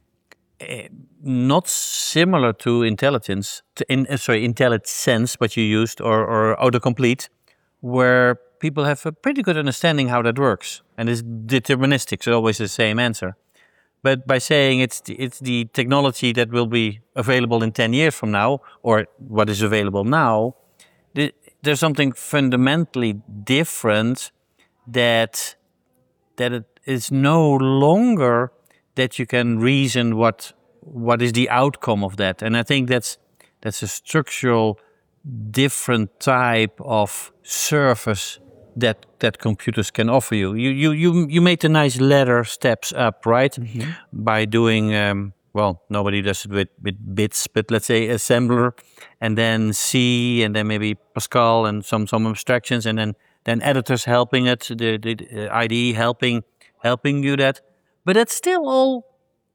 uh, not similar to intelligence, to in, uh, sorry, IntelliSense, what you used, or, or autocomplete, where people have a pretty good understanding how that works. And it's deterministic, so always the same answer. But by saying it's the, it's the technology that will be available in ten years from now, or what is available now, the, there's something fundamentally different that that it is no longer that you can reason what what is the outcome of that. And I think that's that's a structural different type of service that that computers can offer you. You you you you made the nice ladder steps up, right? Mm-hmm. By doing um, well, nobody does it with, with bits, but let's say assembler, and then C, and then maybe Pascal, and some some abstractions, and then then editors helping it, the the uh, I D E helping helping you that. But that's still all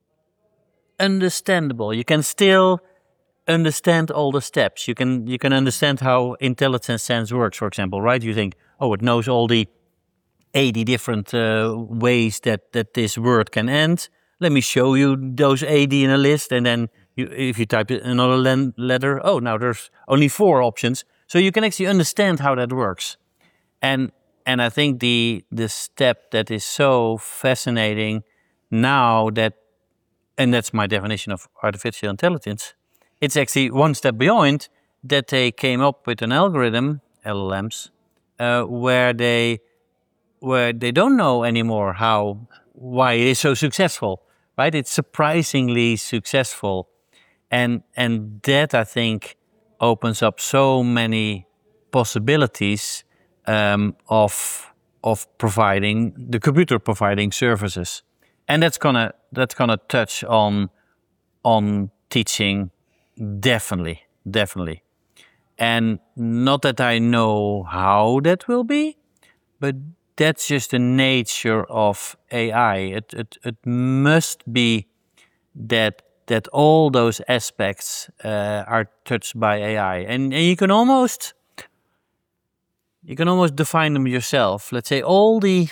understandable. You can still understand all the steps. You can you can understand how IntelliSense works, for example, right? You think, oh, it knows all the eighty different uh, ways that, that this word can end. Let me show you those eighty in a list, and then you, if you type another letter, oh, now there's only four options. So you can actually understand how that works. And and I think the the step that is so fascinating now that, and that's my definition of artificial intelligence, it's actually one step beyond that they came up with an algorithm, L L Ms, uh, where they where they don't know anymore how why it is so successful, right? It's surprisingly successful, and and that, I think, opens up so many possibilities um, of of providing the computer providing services, and that's gonna that's gonna touch on on teaching, definitely, definitely. And not that I know how that will be, but that's just the nature of A I. It it, it must be that that all those aspects uh, are touched by A I, and, and you can almost you can almost define them yourself. Let's say all the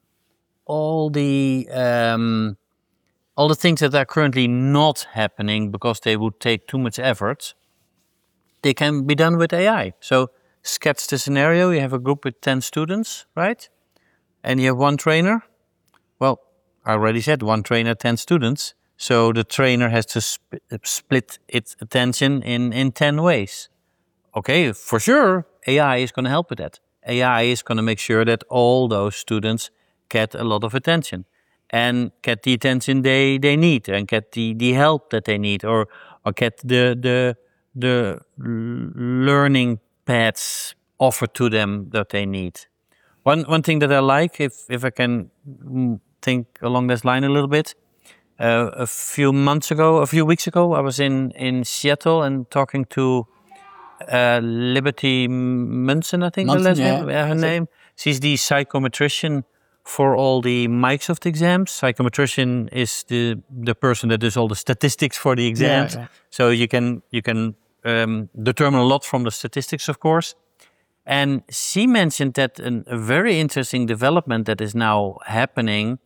all the um, all the things that are currently not happening because they would take too much effort, they can be done with A I. So sketch the scenario. You have a group with ten students, right? And you have one trainer. Well, I already said one trainer, ten students. So the trainer has to sp- split its attention in, in ten ways. Okay, for sure, A I is going to help with that. A I is going to make sure that all those students get a lot of attention and get the attention they, they need and get the, the help that they need, or or get the the the learning paths offered to them that they need. One one thing that I like, if if I can think along this line a little bit, uh, a few months ago, a few weeks ago, I was in, in Seattle and talking to uh, Liberty Munson, I think Munson, the last yeah. name, uh, her name. She's the psychometrician for all the Microsoft exams. Psychometrician is the the person that does all the statistics for the exams. Yeah, yeah. So you can you can um, determine a lot from the statistics, of course. And she mentioned that an, a very interesting development that is now happening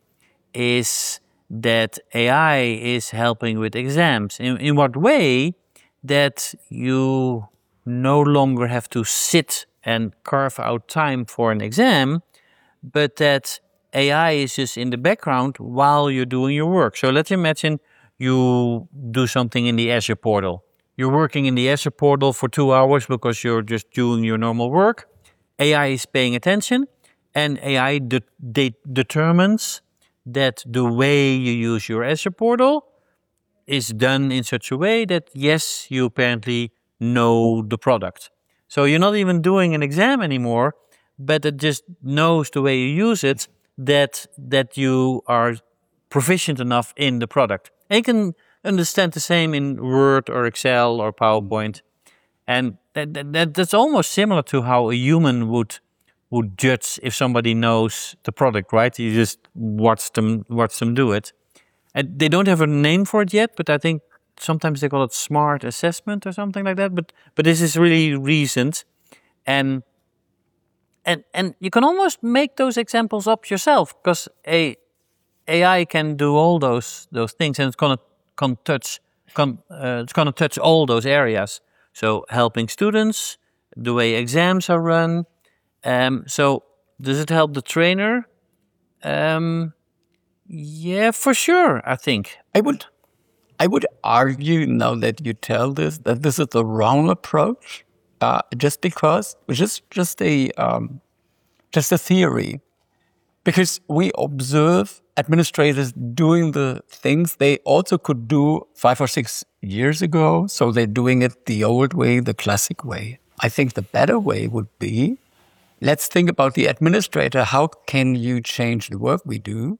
is that A I is helping with exams. In, in what way? That you no longer have to sit and carve out time for an exam, but that A I is just in the background while you're doing your work. So let's imagine you do something in the Azure portal. You're working in the Azure portal for two hours because you're just doing your normal work. A I is paying attention, and A I de- de- determines that the way you use your Azure portal is done in such a way that, yes, you apparently know the product. So you're not even doing an exam anymore, but it just knows the way you use it, that that you are proficient enough in the product. And you can understand the same in Word or Excel or PowerPoint. And that, that that's almost similar to how a human would would judge if somebody knows the product, right? You just watch them watch them do it. And they don't have a name for it yet, but I think sometimes they call it smart assessment or something like that. But but this is really recent, and and and you can almost make those examples up yourself, because a AI can do all those those things, and it's gonna can touch can uh, it's gonna touch all those areas. So helping students, the way exams are run. Um, so does it help the trainer? Um, yeah, for sure, I think. I would, I would argue, now that you tell this, that this is the wrong approach. Uh, just because, which is just a um, just a theory, because we observe administrators doing the things they also could do five or six years ago. So they're doing it the old way, the classic way. I think the better way would be, let's think about the administrator. How can you change the work we do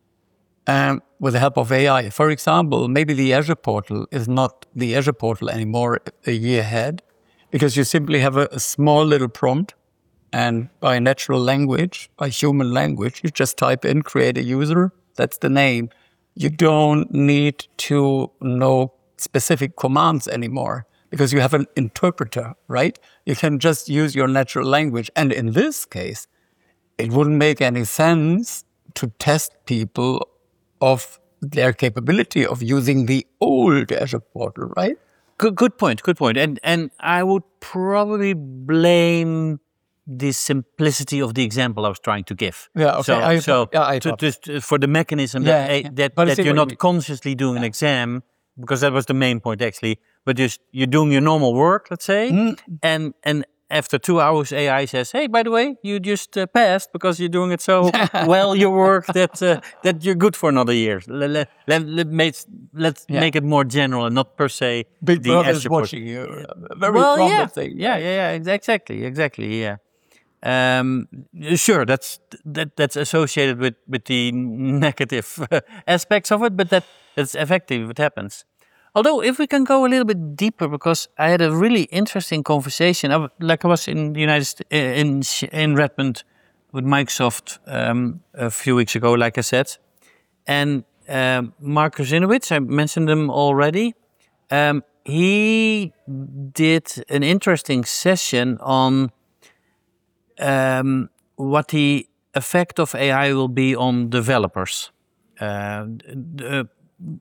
um, with the help of A I? For example, maybe the Azure portal is not the Azure portal anymore a year ahead, because you simply have a, a small little prompt, and by natural language, by human language, you just type in, create a user, that's the name. You don't need to know specific commands anymore, because you have an interpreter, right? You can just use your natural language. And in this case, it wouldn't make any sense to test people of their capability of using the old Azure portal, right? Good, good point. Good point. And and I would probably blame the simplicity of the example I was trying to give. Yeah, okay. So, I, so yeah, I to, thought. just uh, for the mechanism Yeah, that yeah. that, But I that see you're what you not mean. consciously doing an exam, because that was the main point actually. But just you're doing your normal work, let's say, Mm. and and after two hours, A I says, "Hey, by the way, you just uh, passed because you're doing it so well your work that uh, that you're good for another year." Let let let, let make, let's Yeah. make it more general and not per se Big the Brother S is report. watching you. uh, Very Well, yeah, promising. yeah, yeah, yeah, ex- exactly, exactly, yeah. Um, sure, that's that that's associated with with the negative aspects of it, but that that's effective. It happens. Although, if we can go a little bit deeper, because I had a really interesting conversation, I, w- like I was in the United St- in Sh- in Redmond with Microsoft um, a few weeks ago, like I said, and um, Mark Rusinowitz, I mentioned him already. Um, he did an interesting session on um, what the effect of A I will be on developers. Uh, the,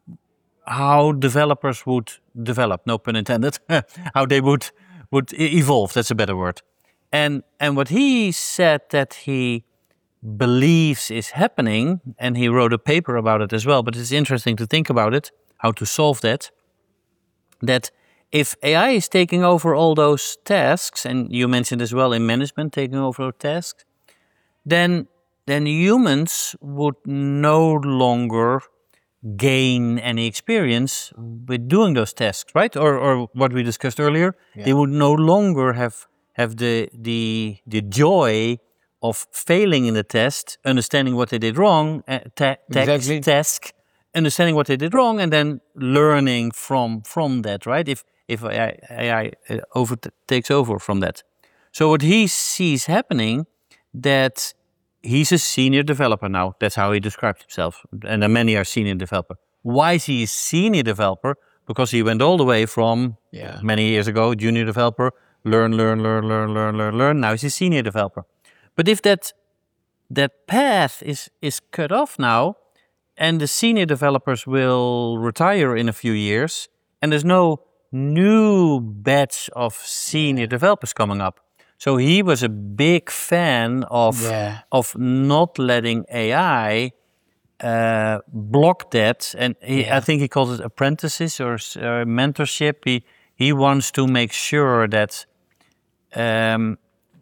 how developers would develop, no pun intended, how they would would e- evolve. That's a better word. And and what he said that he believes is happening, and he wrote a paper about it as well. But it's interesting to think about it, how to solve that. That if A I is taking over all those tasks, and you mentioned as well in management taking over those tasks, then then humans would no longer gain any experience with doing those tasks, right? Or or what we discussed earlier, they would no longer have have the the the joy of failing in the test, understanding what they did wrong, uh, ta- task, Exactly. task, understanding what they did wrong, and then learning from from that, right? If if A I, A I uh, over takes over from that, so what he sees happening, that he's a senior developer now. That's how he describes himself. And then many are senior developer. Why is he a senior developer? Because he went all the way from Yeah. many years ago, junior developer, learn, learn, learn, learn, learn, learn, learn. Now he's a senior developer. But if that that path is is cut off now, and the senior developers will retire in a few years, and there's no new batch of senior developers coming up. So he was a big fan of Yeah. of not letting A I uh, block that, and he, Yeah. I think he calls it apprentices or s- uh, mentorship. He he wants to make sure that, um,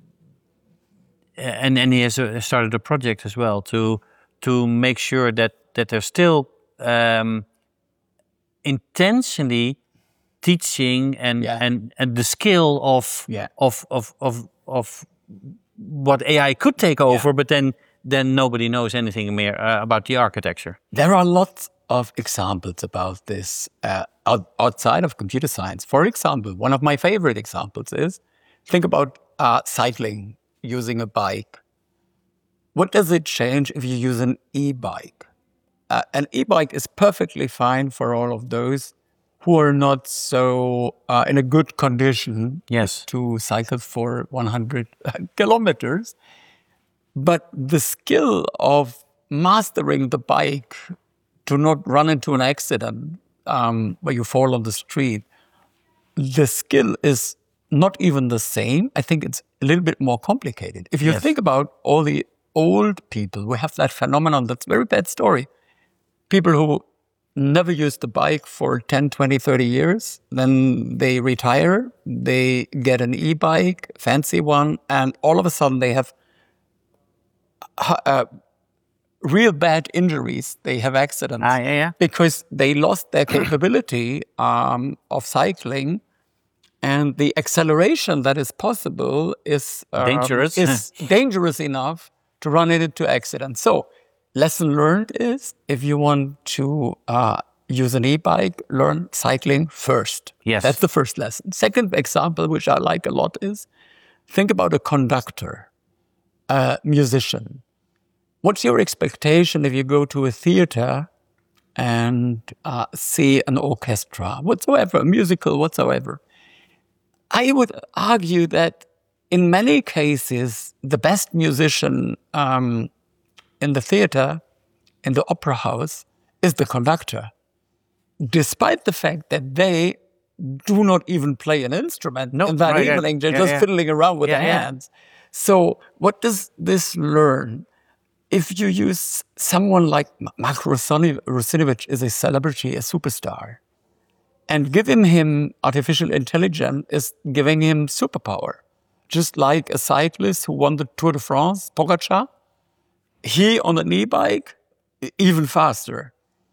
and and he has uh, started a project as well to to make sure that that they're still um, intentionally teaching and, Yeah. and and the skill of Yeah. of of of of what A I could take over, but then then nobody knows anything more uh, about the architecture. There are lots of examples about this uh, out, outside of computer science. For example, one of my favorite examples is think about uh, cycling using a bike. What does it change if you use an e-bike? Uh, an e-bike is perfectly fine for all of those who are not so uh, in a good condition Yes. to cycle for one hundred kilometers. But the skill of mastering the bike to not run into an accident um, where you fall on the street, the skill is not even the same. I think it's a little bit more complicated. If you Yes. think about all the old people, we have that phenomenon that's a very bad story. People who never used the bike for ten, twenty, thirty years, then they retire, they get an e-bike, fancy one, and all of a sudden they have uh, real bad injuries. They have accidents Ah, yeah, yeah. because they lost their capability um, of cycling, and the acceleration that is possible is um, Dangerous. is dangerous enough to run it into accidents. So, lesson learned is if you want to uh, use an e-bike, learn cycling first. Yes. That's the first lesson. Second example, which I like a lot, is think about a conductor, a musician. What's your expectation if you go to a theater and uh, see an orchestra, whatsoever, a musical whatsoever? I would argue that in many cases, the best musician um, in the theater, in the opera house, is the conductor, despite the fact that they do not even play an instrument No, in that right, yeah. evening. They're Yeah, just yeah. fiddling around with Yeah, their yeah. hands. So what does this learn? If you use someone like Mark Russinovich is a celebrity, a superstar, and giving him artificial intelligence is giving him superpower. Just like a cyclist who won the Tour de France, Pogacar, he on an e-bike, even faster.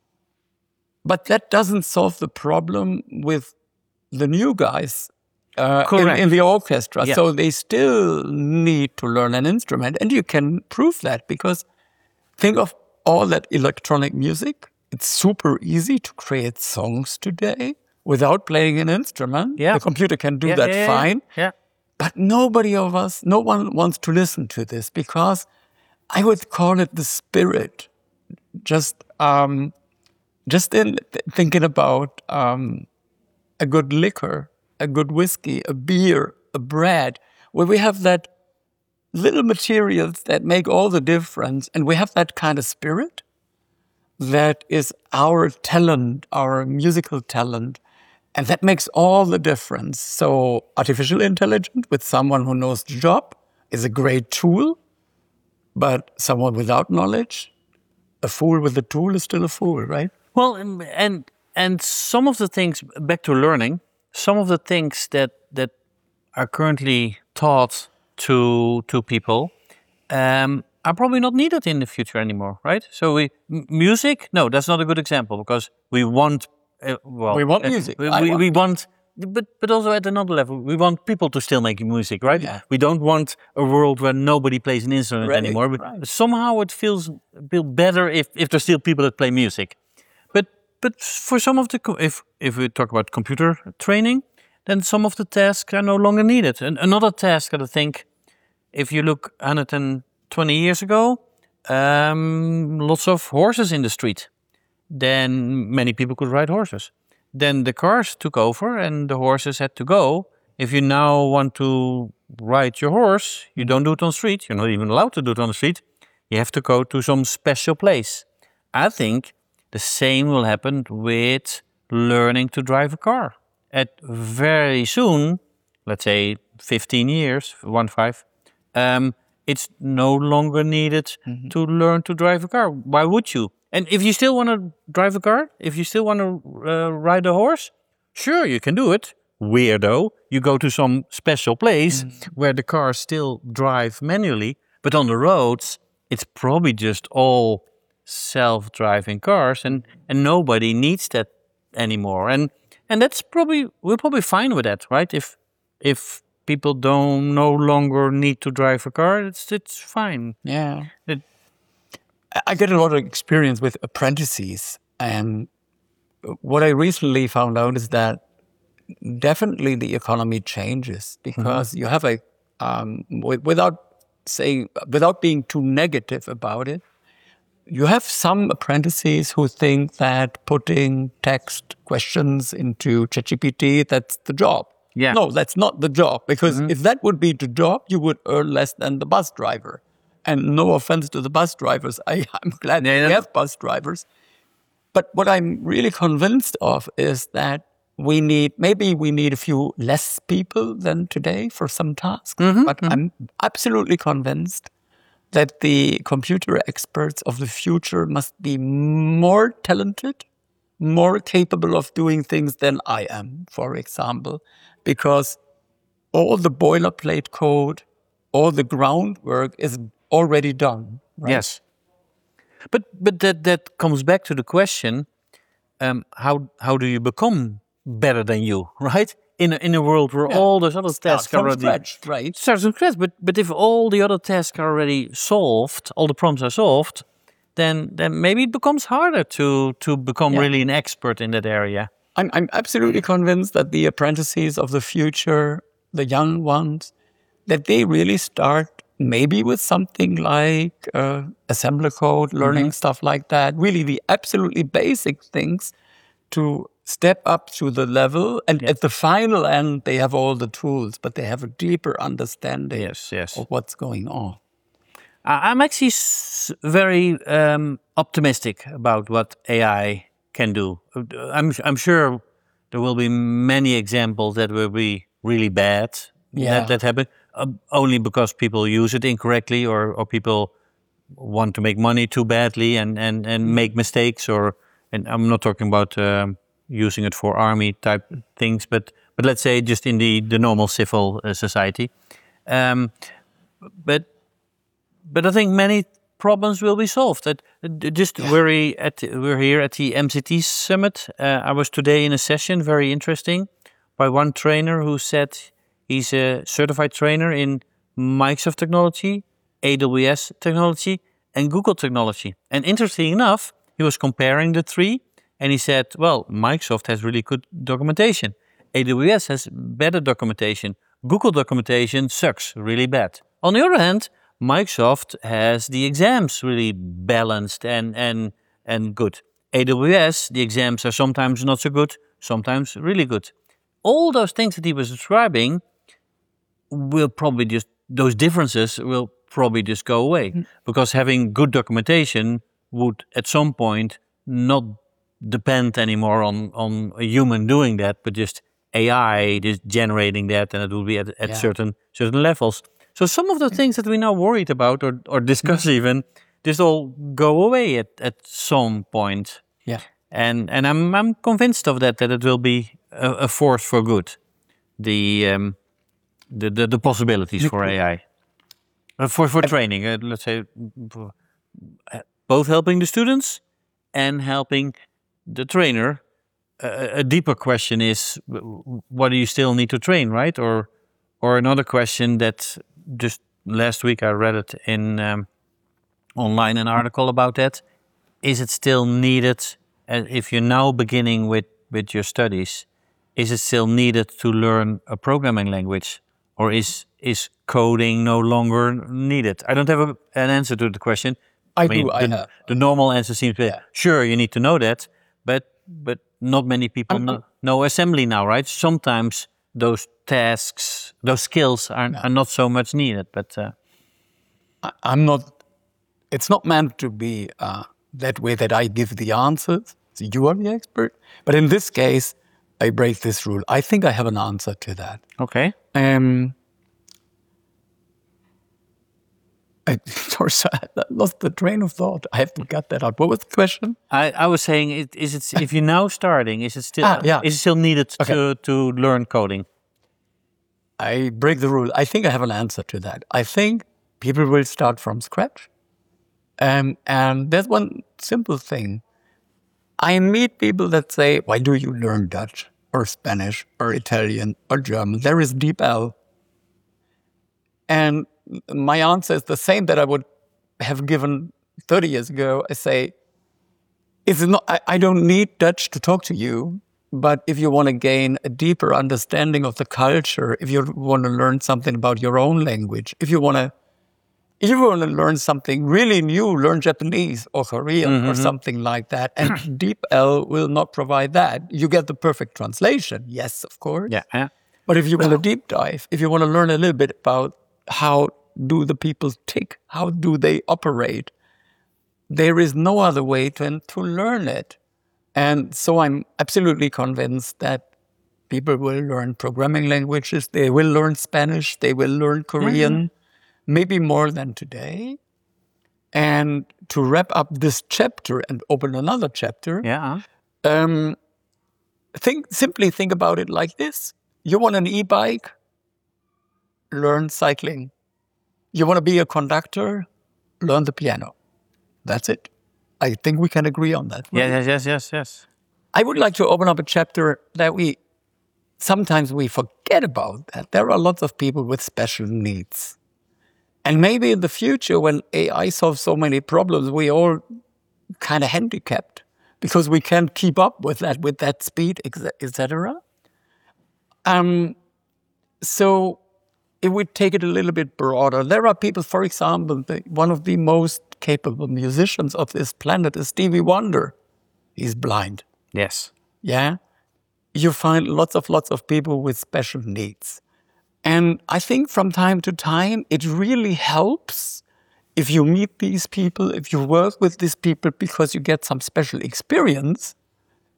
But that doesn't solve the problem with the new guys uh, in, Correct. in the orchestra. Yeah. So they still need to learn an instrument. And you can prove that because think of all that electronic music. It's super easy to create songs today without playing an instrument. Yeah. The computer can do Yeah, that yeah, yeah, fine. Yeah. But nobody of us, no one wants to listen to this because I would call it the spirit. Just, um, just in th- thinking about um, a good liquor, a good whiskey, a beer, a bread, where we have that little materials that make all the difference, and we have that kind of spirit that is our talent, our musical talent, and that makes all the difference. So artificial intelligence with someone who knows the job is a great tool, but someone without knowledge, a fool with a tool is still a fool, right? Well, and and, and some of the things, back to learning, some of the things that that are currently taught to to people um, are probably not needed in the future anymore, right? So we m- music, no, that's not a good example because we want uh, well, We want uh, music. we, I we, want we want, but but also at another level, we want people to still make music, right? Yeah. We don't want a world where nobody plays an instrument Right, anymore. But right. somehow it feels feel better if if there's still people that play music. But but for some of the co- if if we talk about computer training, then some of the tasks are no longer needed. And another task that I think, if you look one hundred twenty years ago, um, lots of horses in the street. Then many people could ride horses. Then the cars took over and the horses had to go. If you now want to ride your horse, you don't do it on the street. You're not even allowed to do it on the street. You have to go to some special place. I think the same will happen with learning to drive a car. At very soon, let's say fifteen years, one five, um, it's no longer needed to learn to drive a car. Why would you? And if you still want to drive a car, if you still want to uh, ride a horse, sure, you can do it. Weirdo. You go to some special place where the cars still drive manually, but on the roads, it's probably just all self-driving cars, and, and nobody needs that anymore. And and that's probably we're probably fine with that, right? If if people don't no longer need to drive a car, it's it's fine. Yeah. It- I get a lot of experience with apprentices. And what I recently found out is that definitely the economy changes because you have a, um, with, without saying, without being too negative about it, you have some apprentices who think that putting text questions into ChatGPT, that's the job. Yeah. No, that's not the job. Because if that would be the job, you would earn less than the bus driver. And no offense to the bus drivers. I, I'm glad Yeah, we yeah. have bus drivers. But what I'm really convinced of is that we need, maybe we need a few less people than today for some tasks. But I'm absolutely convinced that the computer experts of the future must be more talented, more capable of doing things than I am, for example, because all the boilerplate code, all the groundwork is already done. Right? Yes. But but that that comes back to the question: um, how how do you become better than you, right? In a, in a world where Yeah. all those other Start tasks are from already scratch, right? start from scratch. But but if all the other tasks are already solved, all the problems are solved, then then maybe it becomes harder to to become Yeah. really an expert in that area. I'm, I'm absolutely convinced that the apprentices of the future, the young ones, that they really start maybe with something like uh, assembler code, learning stuff like that, really the absolutely basic things to step up to the level. And at the final end, they have all the tools, but they have a deeper understanding Yes, yes. of what's going on. I- I'm actually s- very um, optimistic about what A I can do. Uh, I'm I'm sure there will be many examples that will be really bad. Yeah. That, that happen uh, only because people use it incorrectly, or, or people want to make money too badly and, and, and make mistakes. Or and I'm not talking about um, using it for army type things, but but let's say just in the, the normal civil uh, society. Um, but but I think many problems will be solved. That uh, just Yeah. we're at we're here at the M C T summit. Uh, I was today in a session, very interesting, by one trainer who said he's a certified trainer in Microsoft technology, A W S technology, and Google technology. And interesting enough, he was comparing the three, and he said, well, Microsoft has really good documentation. A W S has better documentation. Google documentation sucks, really bad. On the other hand, Microsoft has the exams really balanced and, and, and good. A W S, the exams are sometimes not so good, sometimes really good. All those things that he was describing will probably just, those differences will probably just go away. Mm. Because having good documentation would at some point not depend anymore on, on a human doing that, but just A I just generating that, and it will be at, at yeah. certain certain levels. So some of the things that we're now worried about or, or discuss mm. even, just all go away at, at some point. Yeah. And and I'm I'm convinced of that, that it will be a, a force for good. The um, the, the the possibilities for A I, uh, for for training. Uh, let's say uh, both helping the students and helping the trainer. Uh, a deeper question is, what do you still need to train, right? Or or another question that just last week I read it in um, online, an article about that. Is it still needed? Uh, if you're now beginning with, with your studies, is it still needed to learn a programming language, or is is coding no longer needed? I don't have a, an answer to the question. I, I mean, do. I the, have. the normal answer seems to be, Yeah. sure, you need to know that, but but not many people know, know assembly now, right? Sometimes those tasks, those skills are, no. are not so much needed. But uh, I, I'm not. It's not meant to be uh, that way that I give the answers. So you are the expert. But in this case, I break this rule. I think I have an answer to that. Okay. Um, I, sorry, I lost the train of thought. I have to cut that out. What was the question? I, I was saying, it, is it if you're now starting, is it still ah, yeah. is it still needed okay. to to learn coding? I break the rule. I think I have an answer to that. I think people will start from scratch. Um, and there's one simple thing. I meet people that say, why do you learn Dutch or Spanish or Italian or German? There is DeepL. And my answer is the same that I would have given thirty years ago. I say, it's not, I, I don't need Dutch to talk to you, but if you want to gain a deeper understanding of the culture, if you want to learn something about your own language, if you want to If you want to learn something really new, learn Japanese or Korean mm-hmm. or something like that. And DeepL will not provide that. You get the perfect translation, yes, of course. Yeah. yeah. But if you want to deep dive, if you want to learn a little bit about how do the people tick, how do they operate, there is no other way to, to learn it. And so I'm absolutely convinced that people will learn programming languages, they will learn Spanish, they will learn Korean. Mm-hmm. Maybe more than today. And to wrap up this chapter and open another chapter, yeah. um, think simply think about it like this. You want an e-bike? Learn cycling. You want to be a conductor? Learn the piano. That's it. I think we can agree on that. Right? Yes, yes, yes, yes. I would like to open up a chapter that we, sometimes we forget about that. There are lots of people with special needs. And maybe in the future, when A I solves so many problems, we all kind of handicapped because we can't keep up with that, with that speed, et cetera. Um, so if we take it a little bit broader, there are people, for example, the, one of the most capable musicians of this planet is Stevie Wonder. He's blind. Yes. Yeah. You find lots of, lots of people with special needs. And I think from time to time, it really helps if you meet these people, if you work with these people, because you get some special experience,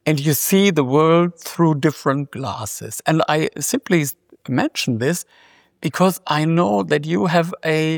and you see the world through different glasses. And I simply mention this because I know that you have a,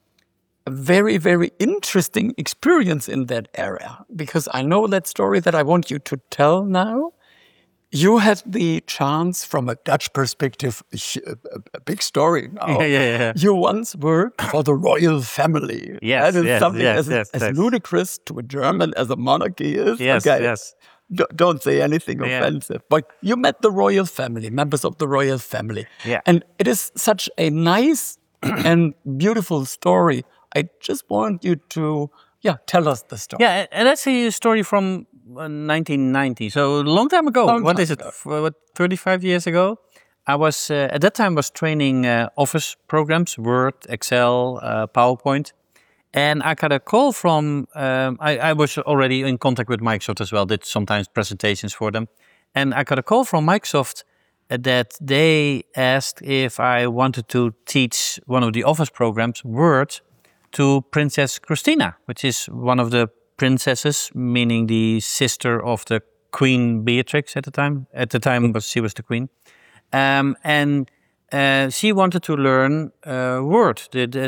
a very, very interesting experience in that area. Because I know that story that I want you to tell now. You had the chance, from a Dutch perspective, a, a big story now. Yeah, yeah, yeah. You once worked for the royal family. Yes, that is yes, something yes, as, yes, as yes. ludicrous to a German as a monarchy is. Yes, okay. yes. D- don't say anything Yeah. offensive. But you met the royal family, members of the royal family. Yeah. And it is such a nice and beautiful story. I just want you to, yeah, tell us the story. Yeah, and that's a story from uh, nineteen ninety, so a long time ago. Long What time is it? ago. F- What thirty-five years ago? I was uh, at that time was training uh, Office programs, Word, Excel, uh, PowerPoint, and I got a call from. Um, I, I was already in contact with Microsoft as well. Did sometimes presentations for them, and I got a call from Microsoft uh, that they asked if I wanted to teach one of the Office programs, Word, to Princess Christina, which is one of the princesses, meaning the sister of the Queen Beatrix at the time. At the time, was she was the queen, um, and uh, she wanted to learn uh, Word, the, the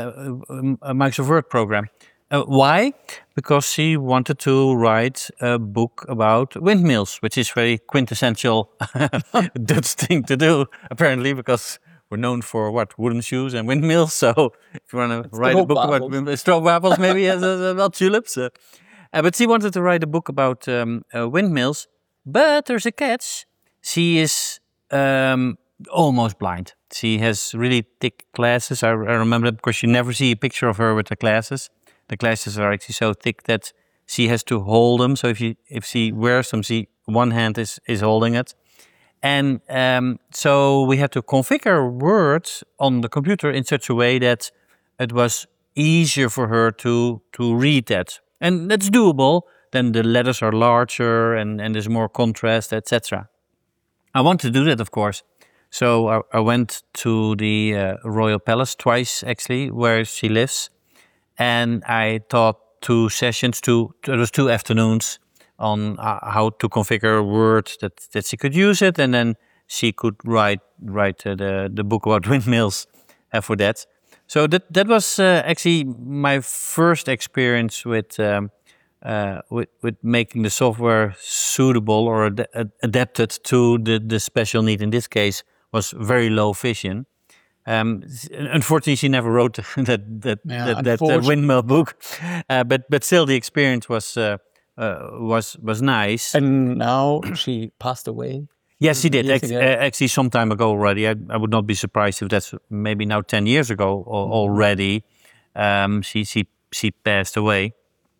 uh, Microsoft Word program. Uh, why? Because she wanted to write a book about windmills, which is very quintessential Dutch thing to do, apparently, because we're known for what, wooden shoes and windmills. So if you want to write a book about windmills, stroopwafels, maybe as uh, well, tulips. Uh, uh, but she wanted to write a book about um, uh, windmills. But there's a catch. She is um, almost blind. She has really thick glasses. I, I remember that because you never see a picture of her with the glasses. The glasses are actually so thick that she has to hold them. So if you if she wears them, she one hand is is holding it. And um, so we had to configure Word on the computer in such a way that it was easier for her to to read that. And that's doable. Then the letters are larger and, and there's more contrast, et cetera. I want to do that, of course. So I, I went to the uh, Royal Palace twice, actually, where she lives. And I taught two sessions, two, it was two afternoons, on uh, how to configure Word that, that she could use it, and then she could write write uh, the the book about windmills uh, for that. So that that was uh, actually my first experience with um, uh, with with making the software suitable or ad- ad- adapted to the the special need. In this case, was very low vision. Um, unfortunately, she never wrote that that Yeah, that, that uh, windmill book, uh, but but still the experience was. Uh, Uh, was was nice. And now she passed away. Yes, she did. Years Act- ago. uh, actually, some time ago already. I, I would not be surprised if that's maybe now ten years ago al- already. Um, she she she passed away.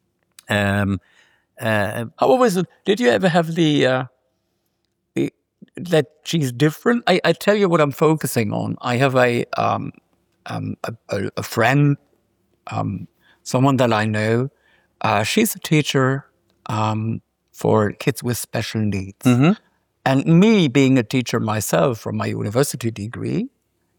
Um, uh, How was it? Did you ever have the, uh, the that she's different? I, I tell you what I'm focusing on. I have a um, um, a, a, a friend, um, someone that I know. Uh, she's a teacher um, for kids with special needs. mhm. And me being a teacher myself from my university degree,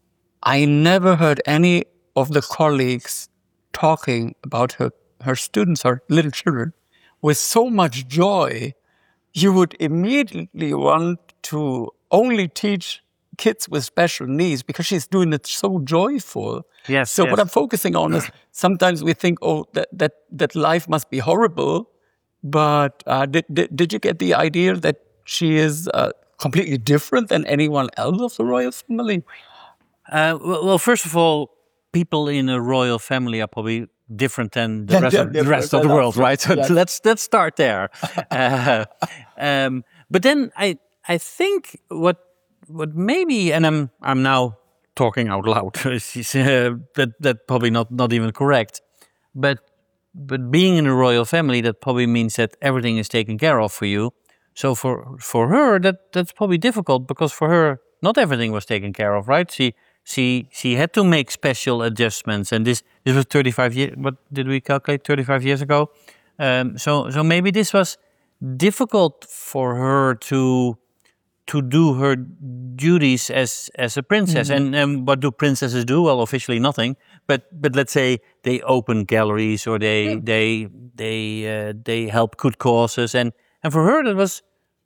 I never heard any of the colleagues talking about her, her students, her little children, with so much joy. You would immediately want to only teach kids with special needs because she's doing it so joyful. Yes. So yes. what I'm focusing on is sometimes we think, oh, that that, that life must be horrible. But uh, did, did did you get the idea that she is uh, completely different than anyone else of the royal family? Uh, well, well, first of all, people in a royal family are probably different than the Than- rest, than- of, the rest of the than world, us, right? So yes. let's let's start there. uh, um, but then I I think what what maybe, and I'm I'm now talking out loud. It's, uh, that that probably not not even correct, but but being in a royal family, that probably means that everything is taken care of for you. So for for her, that that's probably difficult because for her, not everything was taken care of, right? She she she had to make special adjustments, and this this was thirty-five years. What did we calculate? thirty-five years ago. Um, so so maybe this was difficult for her to to do her duties as as a princess. And, and what do princesses do? Well, officially nothing. But but let's say they open galleries or they they they uh, they help good causes. And and for her that was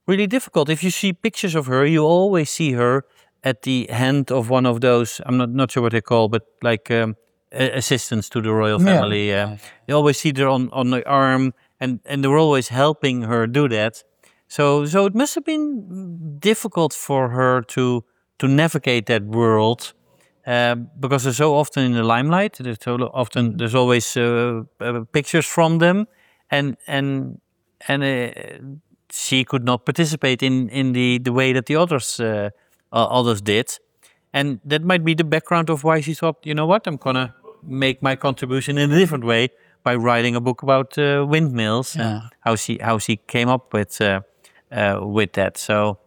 really difficult. If you see pictures of her, you always see her at the hand of one of those, I'm not, not sure what they call, but like um, a- assistants to the royal family. Yeah. Uh, you always see her on, on the arm, and, and they were always helping her do that. So so it must have been difficult for her to to navigate that world, uh, because they're so often in the limelight. There's so often there's always uh, uh, pictures from them, and and and uh, she could not participate in in the the way that the others uh, uh, others did, and that might be the background of why she thought, you know what, I'm gonna make my contribution in a different way by writing a book about uh, windmills and Yeah. how she how she came up with uh, uh, with that. So,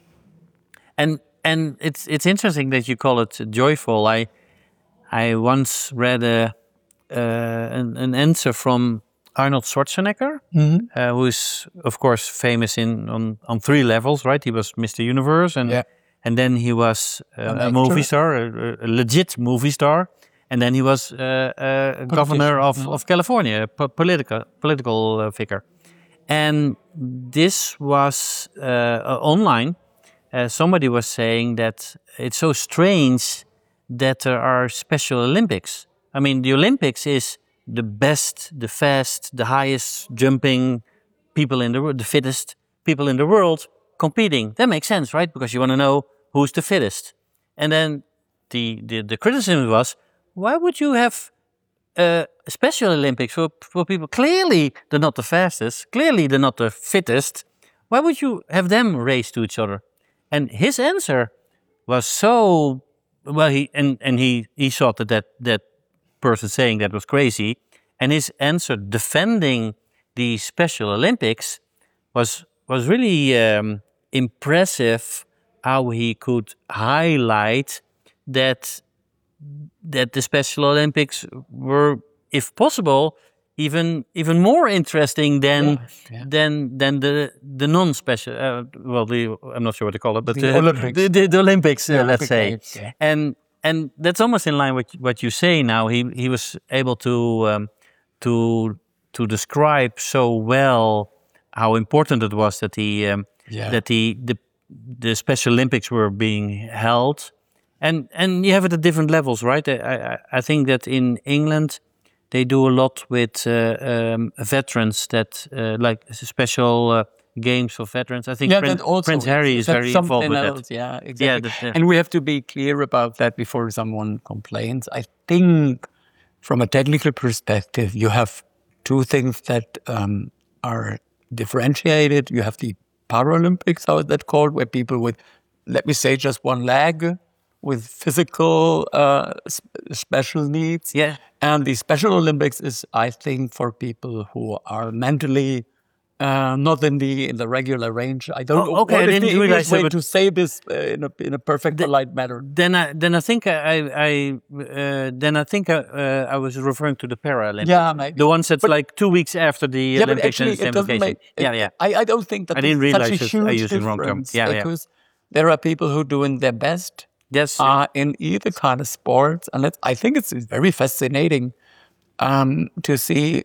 and and it's it's interesting that you call it joyful. I I once read a uh, an, an answer from Arnold Schwarzenegger, uh, who is of course famous in on, on three levels, right? He was Mister Universe, and Yeah. and then he was uh, a actor. movie star, a, a legit movie star, and then he was uh, uh, governor of, of California, a po- political political uh, figure. And this was uh, uh, online. Uh, somebody was saying that it's so strange that there are Special Olympics. I mean, the Olympics is the best, the fast, the highest jumping people in the world, the fittest people in the world competing. That makes sense, right? Because you want to know who's the fittest. And then the, the, the criticism was, why would you have uh, Special Olympics for, for people? Clearly they're not the fastest. Clearly they're not the fittest. Why would you have them race to each other? And his answer was so, well, he and, and he, he thought that, that that person saying that was crazy. And his answer defending the Special Olympics was was really um, impressive, how he could highlight that that the Special Olympics were, if possible, even even more interesting than Yeah, yeah. than than the the non-special. Uh, well, the, I'm not sure what to call it, but The uh, Olympics. the, the, the Olympics, uh, let's Olympic say. Games, yeah. And and that's almost in line with what you say now. He he was able to um, to to describe so well how important it was that the um, Yeah. that the, the the Special Olympics were being held, and and you have it at different levels, right? I I, I think that in England they do a lot with uh, um, veterans, that uh, like special uh, games for veterans. I think Yeah, Prin- that also Prince Harry is that's very involved something with else. that. Yeah, exactly. Yeah, that- that- And we have to be clear about that before someone complains. I think, from a technical perspective, you have two things that um, are differentiated. You have the Paralympics, how is that called, where people with, let me say, just one leg, with physical uh, s- special needs. Yeah. And the Special Olympics is, I think, for people who are mentally uh, not in the in the regular range. I don't Oh, know okay, what I is didn't the English realize that, way but- to say this uh, in a in a perfect polite manner. Then I then I think I I uh, then I think I, uh, I was referring to the Paralympics. Yeah, maybe. The ones that's like two weeks after the Yeah, but Olympics actually, and it doesn't sanification. make. Yeah, it- yeah. I, I don't think that I didn't there's realize such a that I huge used the wrong term. difference, Yeah, yeah. because there are people who are doing their best Yes. uh, in either kind of sports, and it's, I think it's very fascinating um, to see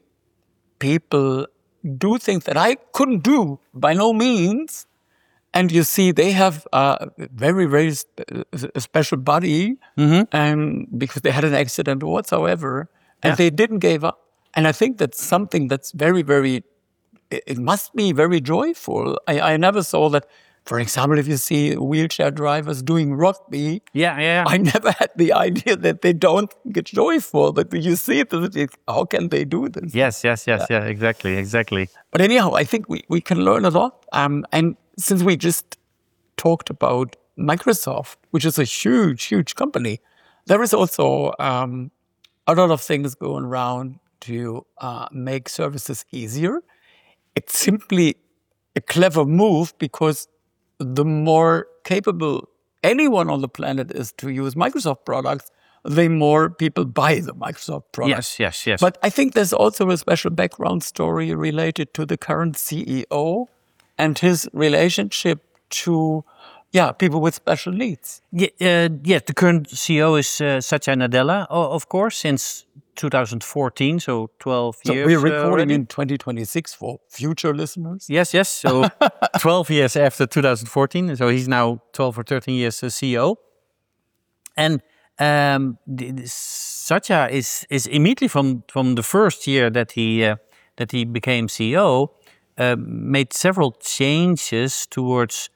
people do things that I couldn't do by no means. And you see, they have a very, very sp- a special body, and because they had an accident or whatsoever, and Yeah. they didn't give up. And I think that's something that's very, very. It, it must be very joyful. I, I never saw that. For example, if you see wheelchair drivers doing rugby, Yeah, yeah. I never had the idea that they don't get joyful. But you see it, and it's, how can they do this? Yes, yes, yes, yeah. Exactly, exactly. But anyhow, I think we, we can learn a lot. Um, and since we just talked about Microsoft, which is a huge, huge company, there is also um, a lot of things going around to uh, make services easier. It's simply a clever move, because the more capable anyone on the planet is to use Microsoft products, the more people buy the Microsoft products. Yes, yes, yes. But I think there's also a special background story related to the current C E O and his relationship to, yeah, people with special needs. Yeah, uh, yeah, the current C E O is uh, Satya Nadella, o- of course, since two thousand fourteen, so twelve So years. we're uh, recording already. in twenty twenty-six for future listeners. Yes, yes. So twelve years after two thousand fourteen. So he's now twelve or thirteen years uh, C E O. And um, the, the Satya is is immediately from from the first year that he uh, that he became C E O, uh, made several changes towards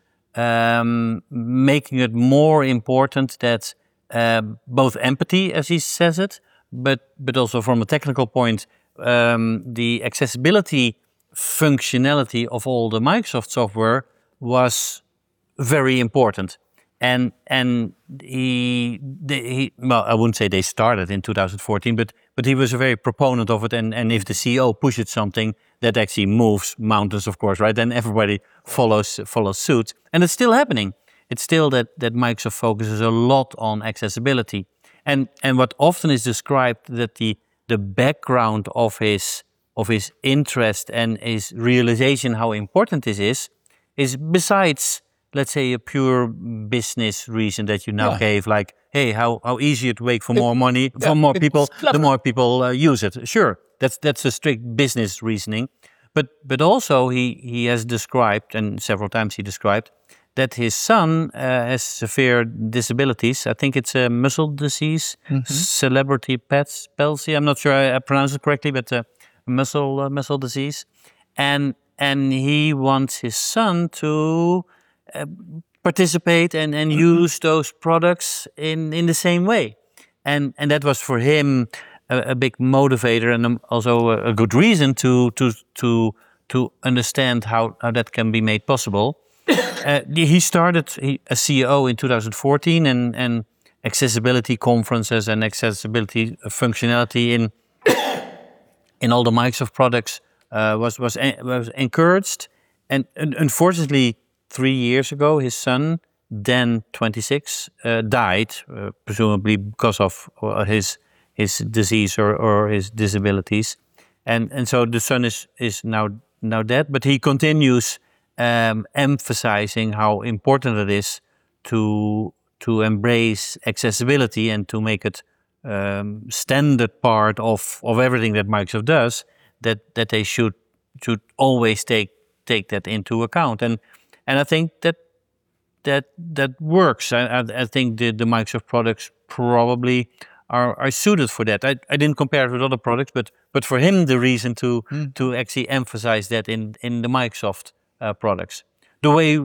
um, making it more important that uh, both empathy, as he says it, but but also from a technical point, um, the accessibility functionality of all the Microsoft software was very important. And and he, they, he well, I wouldn't say they started in two thousand fourteen, but but he was a very proponent of it. And, and if the C E O pushes something that actually moves mountains, of course, right, then everybody follows follows suit. And it's still happening. It's still that that Microsoft focuses a lot on accessibility. And and what often is described that the the background of his of his interest and his realization how important this is, is besides, let's say, a pure business reason that you now Yeah. gave, like, hey, how, how easy to make for more money, yeah, for more it's people, clever. the more people uh, use it. Sure, that's that's a strict business reasoning. But but also he, he has described, and several times he described, that his son uh, has severe disabilities. I think it's a muscle disease, celebrity pets palsy. I'm not sure I, I pronounce it correctly, but uh, muscle uh, muscle disease, and and he wants his son to uh, participate and, and use those products in, in the same way, and and that was for him a, a big motivator and um, also a, a good reason to to to to understand how, how that can be made possible. Uh, he started he, as C E O in two thousand fourteen, and, and accessibility conferences and accessibility functionality in in all the Microsoft products uh, was was was encouraged. And, and unfortunately, three years ago, his son, then twenty-six, uh, died, uh, presumably because of uh, his his disease or, or his disabilities. And and so the son is is now now dead, but he continues um, emphasizing how important it is to to embrace accessibility and to make it um, standard part of, of everything that Microsoft does. That that they should should always take take that into account. And and I think that that that works. I, I, I think the, the Microsoft products probably are, are suited for that. I, I didn't compare it with other products, but but for him the reason to mm. to actually emphasize that in in the Microsoft uh, products. The way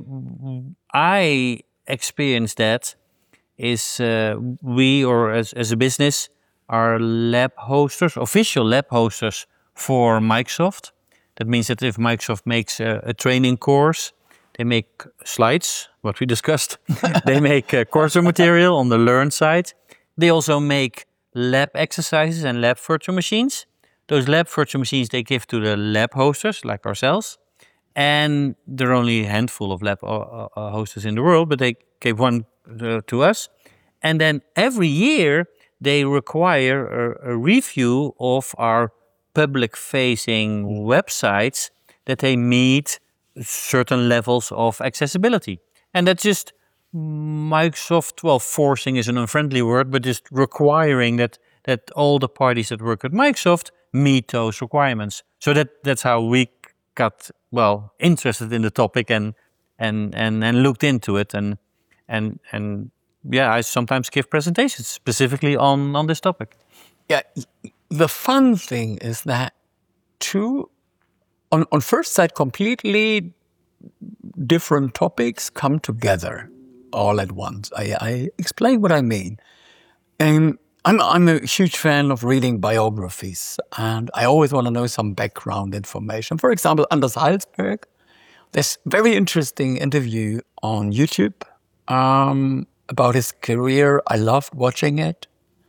I experience that is uh, we, or as as a business, are lab hosters, official lab hosters for Microsoft. That means that if Microsoft makes a, a training course, they make slides, what we discussed. They make uh, course material on the Learn side. They also make lab exercises and lab virtual machines. Those lab virtual machines they give to the lab hosters, like ourselves. And there are only a handful of lab uh, uh, hosters in the world, but they gave one uh, to us. And then every year, they require a, a review of our public-facing websites that they meet certain levels of accessibility. And that's just Microsoft, well, forcing is an unfriendly word, but just requiring that that all the parties that work at Microsoft meet those requirements. So that that's how we got, well, interested in the topic and and and, and looked into it. And and and yeah, I sometimes give presentations specifically on, on this topic. Yeah, the fun thing is that two, on, on first sight, completely different topics come together all at once. I, I explain what I mean. And I'm, I'm a huge fan of reading biographies, and I always want to know some background information. For example, Anders Hallsberg, there's a very interesting interview on YouTube um, about his career. I loved watching it.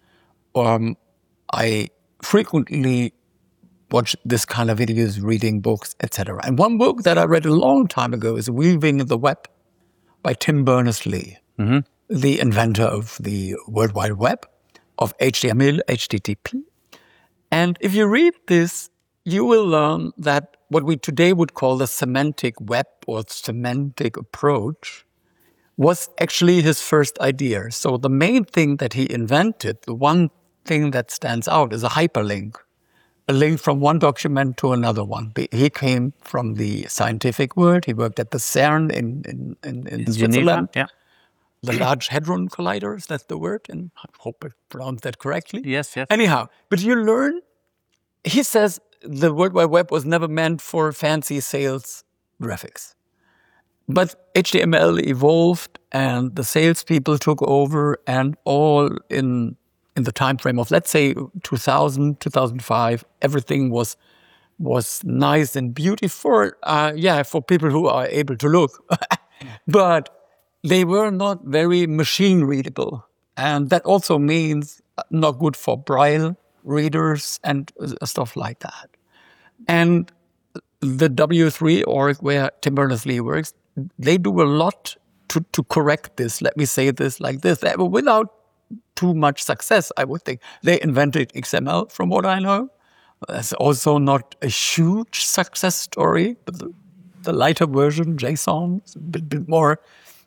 Um, I frequently watch this kind of videos, reading books, et cetera. And one book that I read a long time ago is Weaving the Web by Tim Berners-Lee, mm-hmm. the inventor of the World Wide Web, of H T M L, H T T P. And if you read this, you will learn that what we today would call the semantic web or semantic approach was actually his first idea. So the main thing that he invented, the one thing that stands out is a hyperlink, a link from one document to another one. He came from the scientific world. He worked at the CERN in, in, in, in, in Switzerland. Geneva, yeah. The Large Hadron Colliders, that's the word, and I hope I pronounced that correctly. Yes, yes. Anyhow, but you learn, he says the World Wide Web was never meant for fancy sales graphics. But H T M L evolved and the salespeople took over, and all in in the time frame of, let's say, two thousand, two thousand five, everything was was nice and beautiful. Uh, yeah, for people who are able to look. But they were not very machine readable. And that also means not good for Braille readers and stuff like that. And the W three org, where Tim Berners-Lee works, they do a lot to, to correct this. Let me say this like this. Without too much success, I would think. They invented X M L, from what I know. That's also not a huge success story, but the, the lighter version, JSON, is a bit, bit more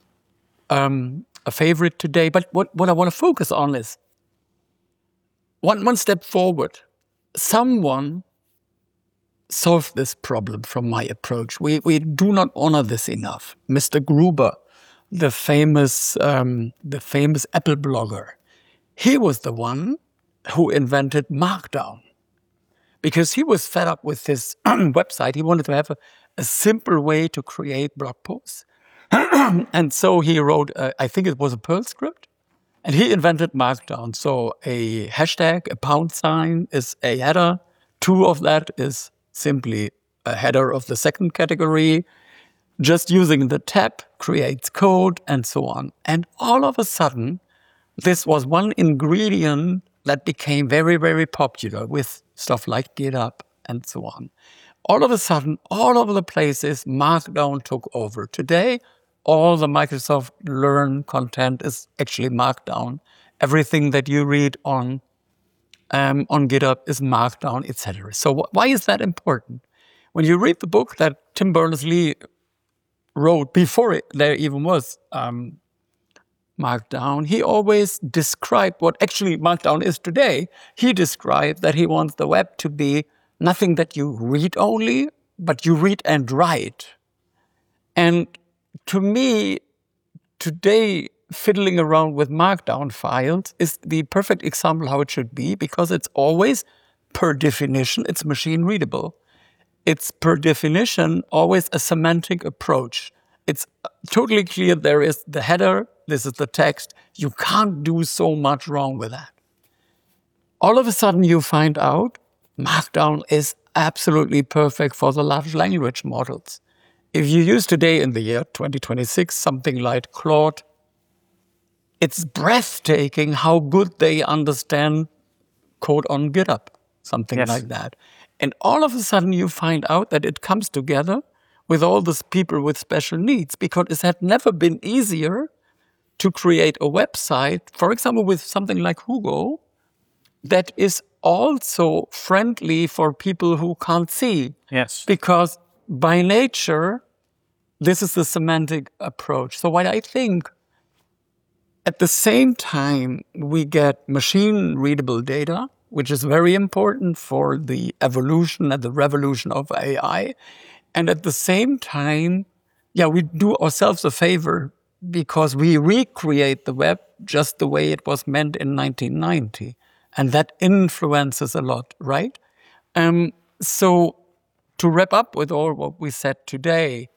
um, a favorite today. But what, what I want to focus on is one, one step forward. Someone solved this problem from my approach. We, we do not honor this enough. Mister Gruber, the famous, um, the famous Apple blogger, he was the one who invented Markdown. Because he was fed up with his website. He wanted to have a, a simple way to create blog posts. And so he wrote, uh, I think it was a Perl script, and he invented Markdown. So a hashtag, a pound sign is a header. Two of that is simply a header of the second category. Just using the tab creates code and so on. And all of a sudden, this was one ingredient that became very, very popular with stuff like GitHub and so on. All of a sudden, all over the places, Markdown took over. Today, all the Microsoft Learn content is actually Markdown. Everything that you read on, um, on GitHub is Markdown, et cetera. So wh- why is that important? When you read the book that Tim Berners-Lee wrote before it, there even was um, Markdown, he always described what actually Markdown is today. He described that he wants the web to be nothing that you read only, but you read and write. And to me, today, fiddling around with Markdown files is the perfect example how it should be, because it's always, per definition, it's machine readable. It's per definition always a semantic approach. It's totally clear there is the header, this is the text. You can't do so much wrong with that. All of a sudden you find out Markdown is absolutely perfect for the large language models. If you use today in the year twenty twenty-six something like Claude, it's breathtaking how good they understand code on GitHub, something Yes. like that. And all of a sudden you find out that it comes together with all these people with special needs, because it had never been easier to create a website, for example, with something like Hugo, that is also friendly for people who can't see. Yes. Because by nature, this is the semantic approach. So what I think, at the same time, we get machine-readable data, which is very important for the evolution and the revolution of A I. And at the same time, yeah, we do ourselves a favor because we recreate the web just the way it was meant in nineteen ninety. And that influences a lot, right? Um, so to wrap up with all what we said today,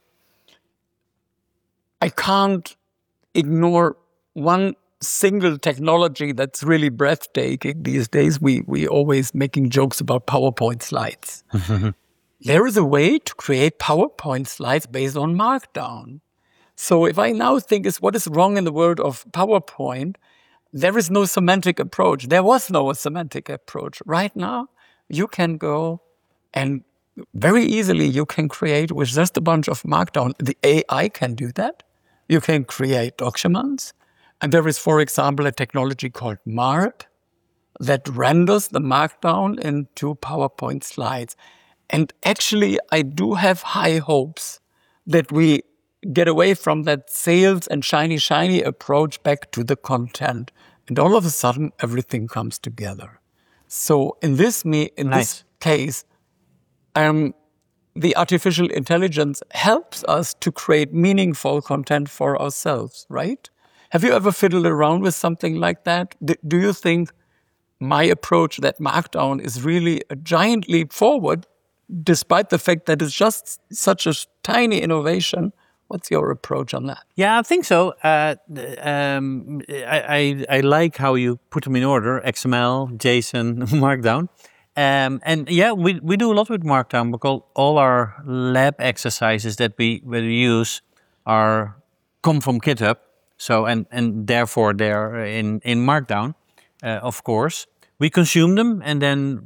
I can't ignore one single technology that's really breathtaking these days. We we always making jokes about PowerPoint slides. There is a way to create PowerPoint slides based on Markdown. So if I now think is what is wrong in the world of PowerPoint, there is no semantic approach. There was no semantic approach. Right now, you can go and very easily you can create with just a bunch of Markdown. The A I can do that. You can create documents. And there is, for example, a technology called MARP that renders the Markdown into PowerPoint slides. And actually, I do have high hopes that we get away from that sales and shiny, shiny approach back to the content. and all of a sudden everything comes together. So in this me in Nice. this case, um, the artificial intelligence helps us to create meaningful content for ourselves, right? Have you ever fiddled around with something like that? D- do you think my approach, that Markdown, is really a giant leap forward, despite the fact that it's just such a tiny innovation? What's your approach on that? Yeah, I think so. Uh, th- um, I, I I like how you put them in order: X M L, JSON, Markdown, um, and yeah, we we do a lot with Markdown because all our lab exercises that we we use are come from GitHub. So and and therefore they're in in Markdown, uh, of course. We consume them, and then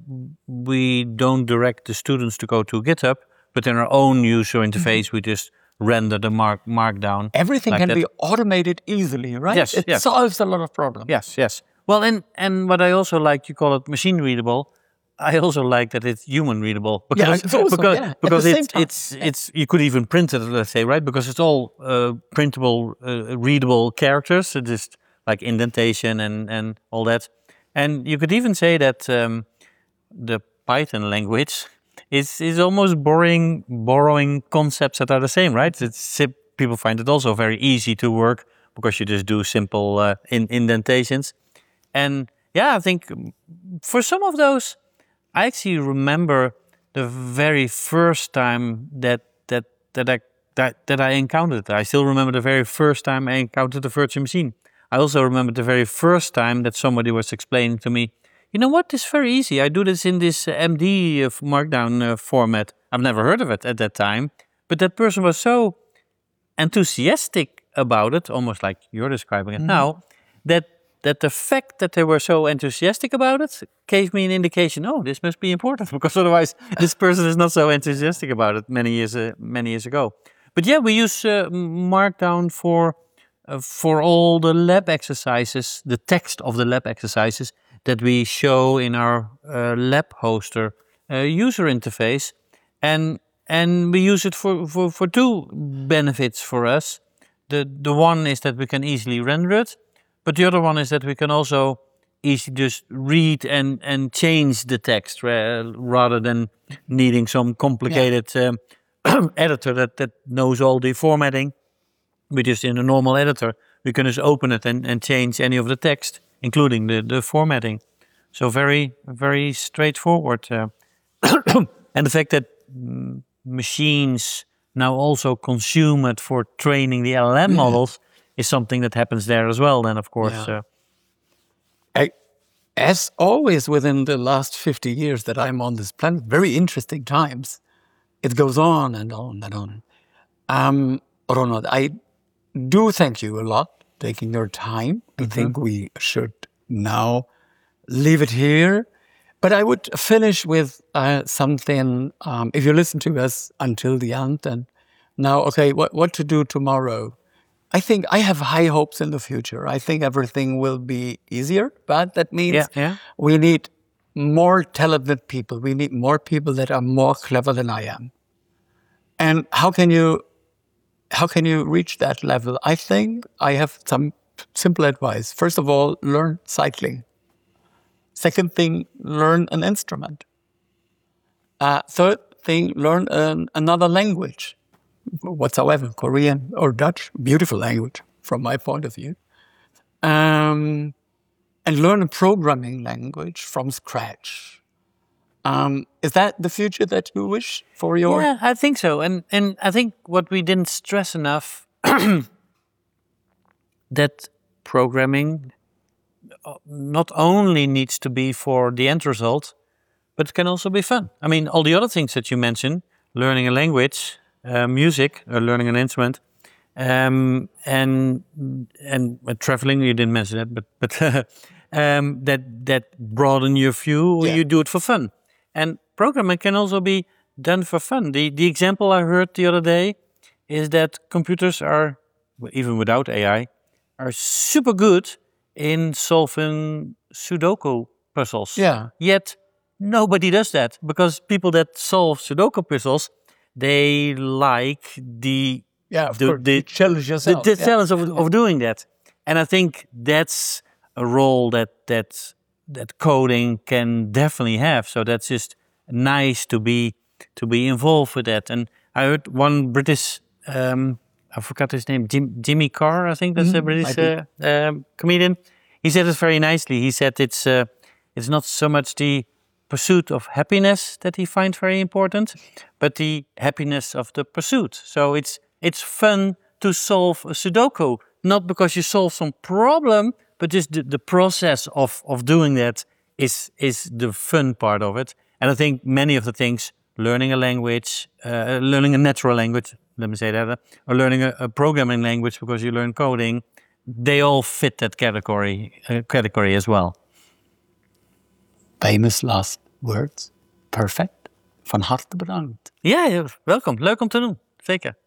we don't direct the students to go to GitHub, but in our own user interface, we just render the mark Markdown. Everything like can that. be automated easily, right? Yes, It yes. solves a lot of problems. Yes, yes. Well, and and what I also like, you call it machine readable. I also like that it's human readable because it's also, because yeah, at because the same it's time. it's it's you could even print it, let's say, right? Because it's all uh, printable, uh, readable characters, it's just like indentation and and all that. And you could even say that um, the Python language is is almost borrowing borrowing concepts that are the same, right? It's sim- people find it also very easy to work because you just do simple uh, in, indentations. And yeah, I think for some of those, I actually remember the very first time that that that I that, that I encountered it. I still remember the very first time I encountered the virtual machine. I also remember the very first time that somebody was explaining to me, you know what, it's very easy. I do this in this uh, M D uh, Markdown uh, format. I've never heard of it at that time. But that person was so enthusiastic about it, almost like you're describing it now, that that the fact that they were so enthusiastic about it gave me an indication, oh, this must be important, because otherwise this person is not so enthusiastic about it many years uh, many years ago. But yeah, we use uh, Markdown for uh, for all the lab exercises, the text of the lab exercises that we show in our uh, lab hoster uh, user interface, and and we use it for, for, for two benefits for us. The the one is that we can easily render it, but the other one is that we can also easily just read and, and change the text ra- rather than needing some complicated um, editor that, that knows all the formatting. We just, in a normal editor, we can just open it and, and change any of the text, including the, the formatting. So very, very straightforward. Uh, and the fact that mm, machines now also consume it for training the L L M models is something that happens there as well. Then, of course, Yeah. uh, I, as always, within the last fifty years that I'm on this planet, very interesting times. It goes on and on and on. Um, Ronald, I do thank you a lot taking your time. I think we should now leave it here. But I would finish with uh, something. Um, if you listen to us until the end, and now, okay, what, what to do tomorrow? I think I have high hopes in the future. I think everything will be easier, but that means Yeah, yeah. we need more talented people. We need more people that are more clever than I am. And how can you, how can you reach that level? I think I have some simple advice. First of all, learn cycling. Second thing, learn an instrument. Uh, third thing, learn an, another language, whatsoever, Korean or Dutch, beautiful language from my point of view. Um, and learn a programming language from scratch. Um, is that the future that you wish for your... yeah, I think so. And and I think what we didn't stress enough, that programming not only needs to be for the end result, but it can also be fun. I mean, all the other things that you mentioned, learning a language, uh, music, or learning an instrument, um, and and uh, traveling, you didn't mention that, but but um, that that broaden your view. Yeah. You do it for fun, and programming can also be done for fun. The the example I heard the other day is that computers are, even without A I, are super good in solving Sudoku puzzles. Yeah. Yet nobody does that, because people that solve Sudoku puzzles, they like the Yeah, of the, course. the You challenge the, yourself. the yeah. challenge of, of doing that. And I think that's a role that that that coding can definitely have. So that's just nice to be to be involved with that. And I heard one British, um, I forgot his name, Jim, Jimmy Carr, I think that's Mhm, a British I uh, um, comedian. He said it very nicely. He said it's uh, it's not so much the pursuit of happiness that he finds very important, but the happiness of the pursuit. So it's it's fun to solve a Sudoku, not because you solve some problem, but just the, the process of, of doing that is is the fun part of it. And I think many of the things, learning a language, uh, learning a natural language, let me say that, uh, or learning a, a programming language because you learn coding, they all fit that category uh, category as well. Famous last words. Perfect. Van harte bedankt. Ja, welkom. Leuk om te doen. Zeker.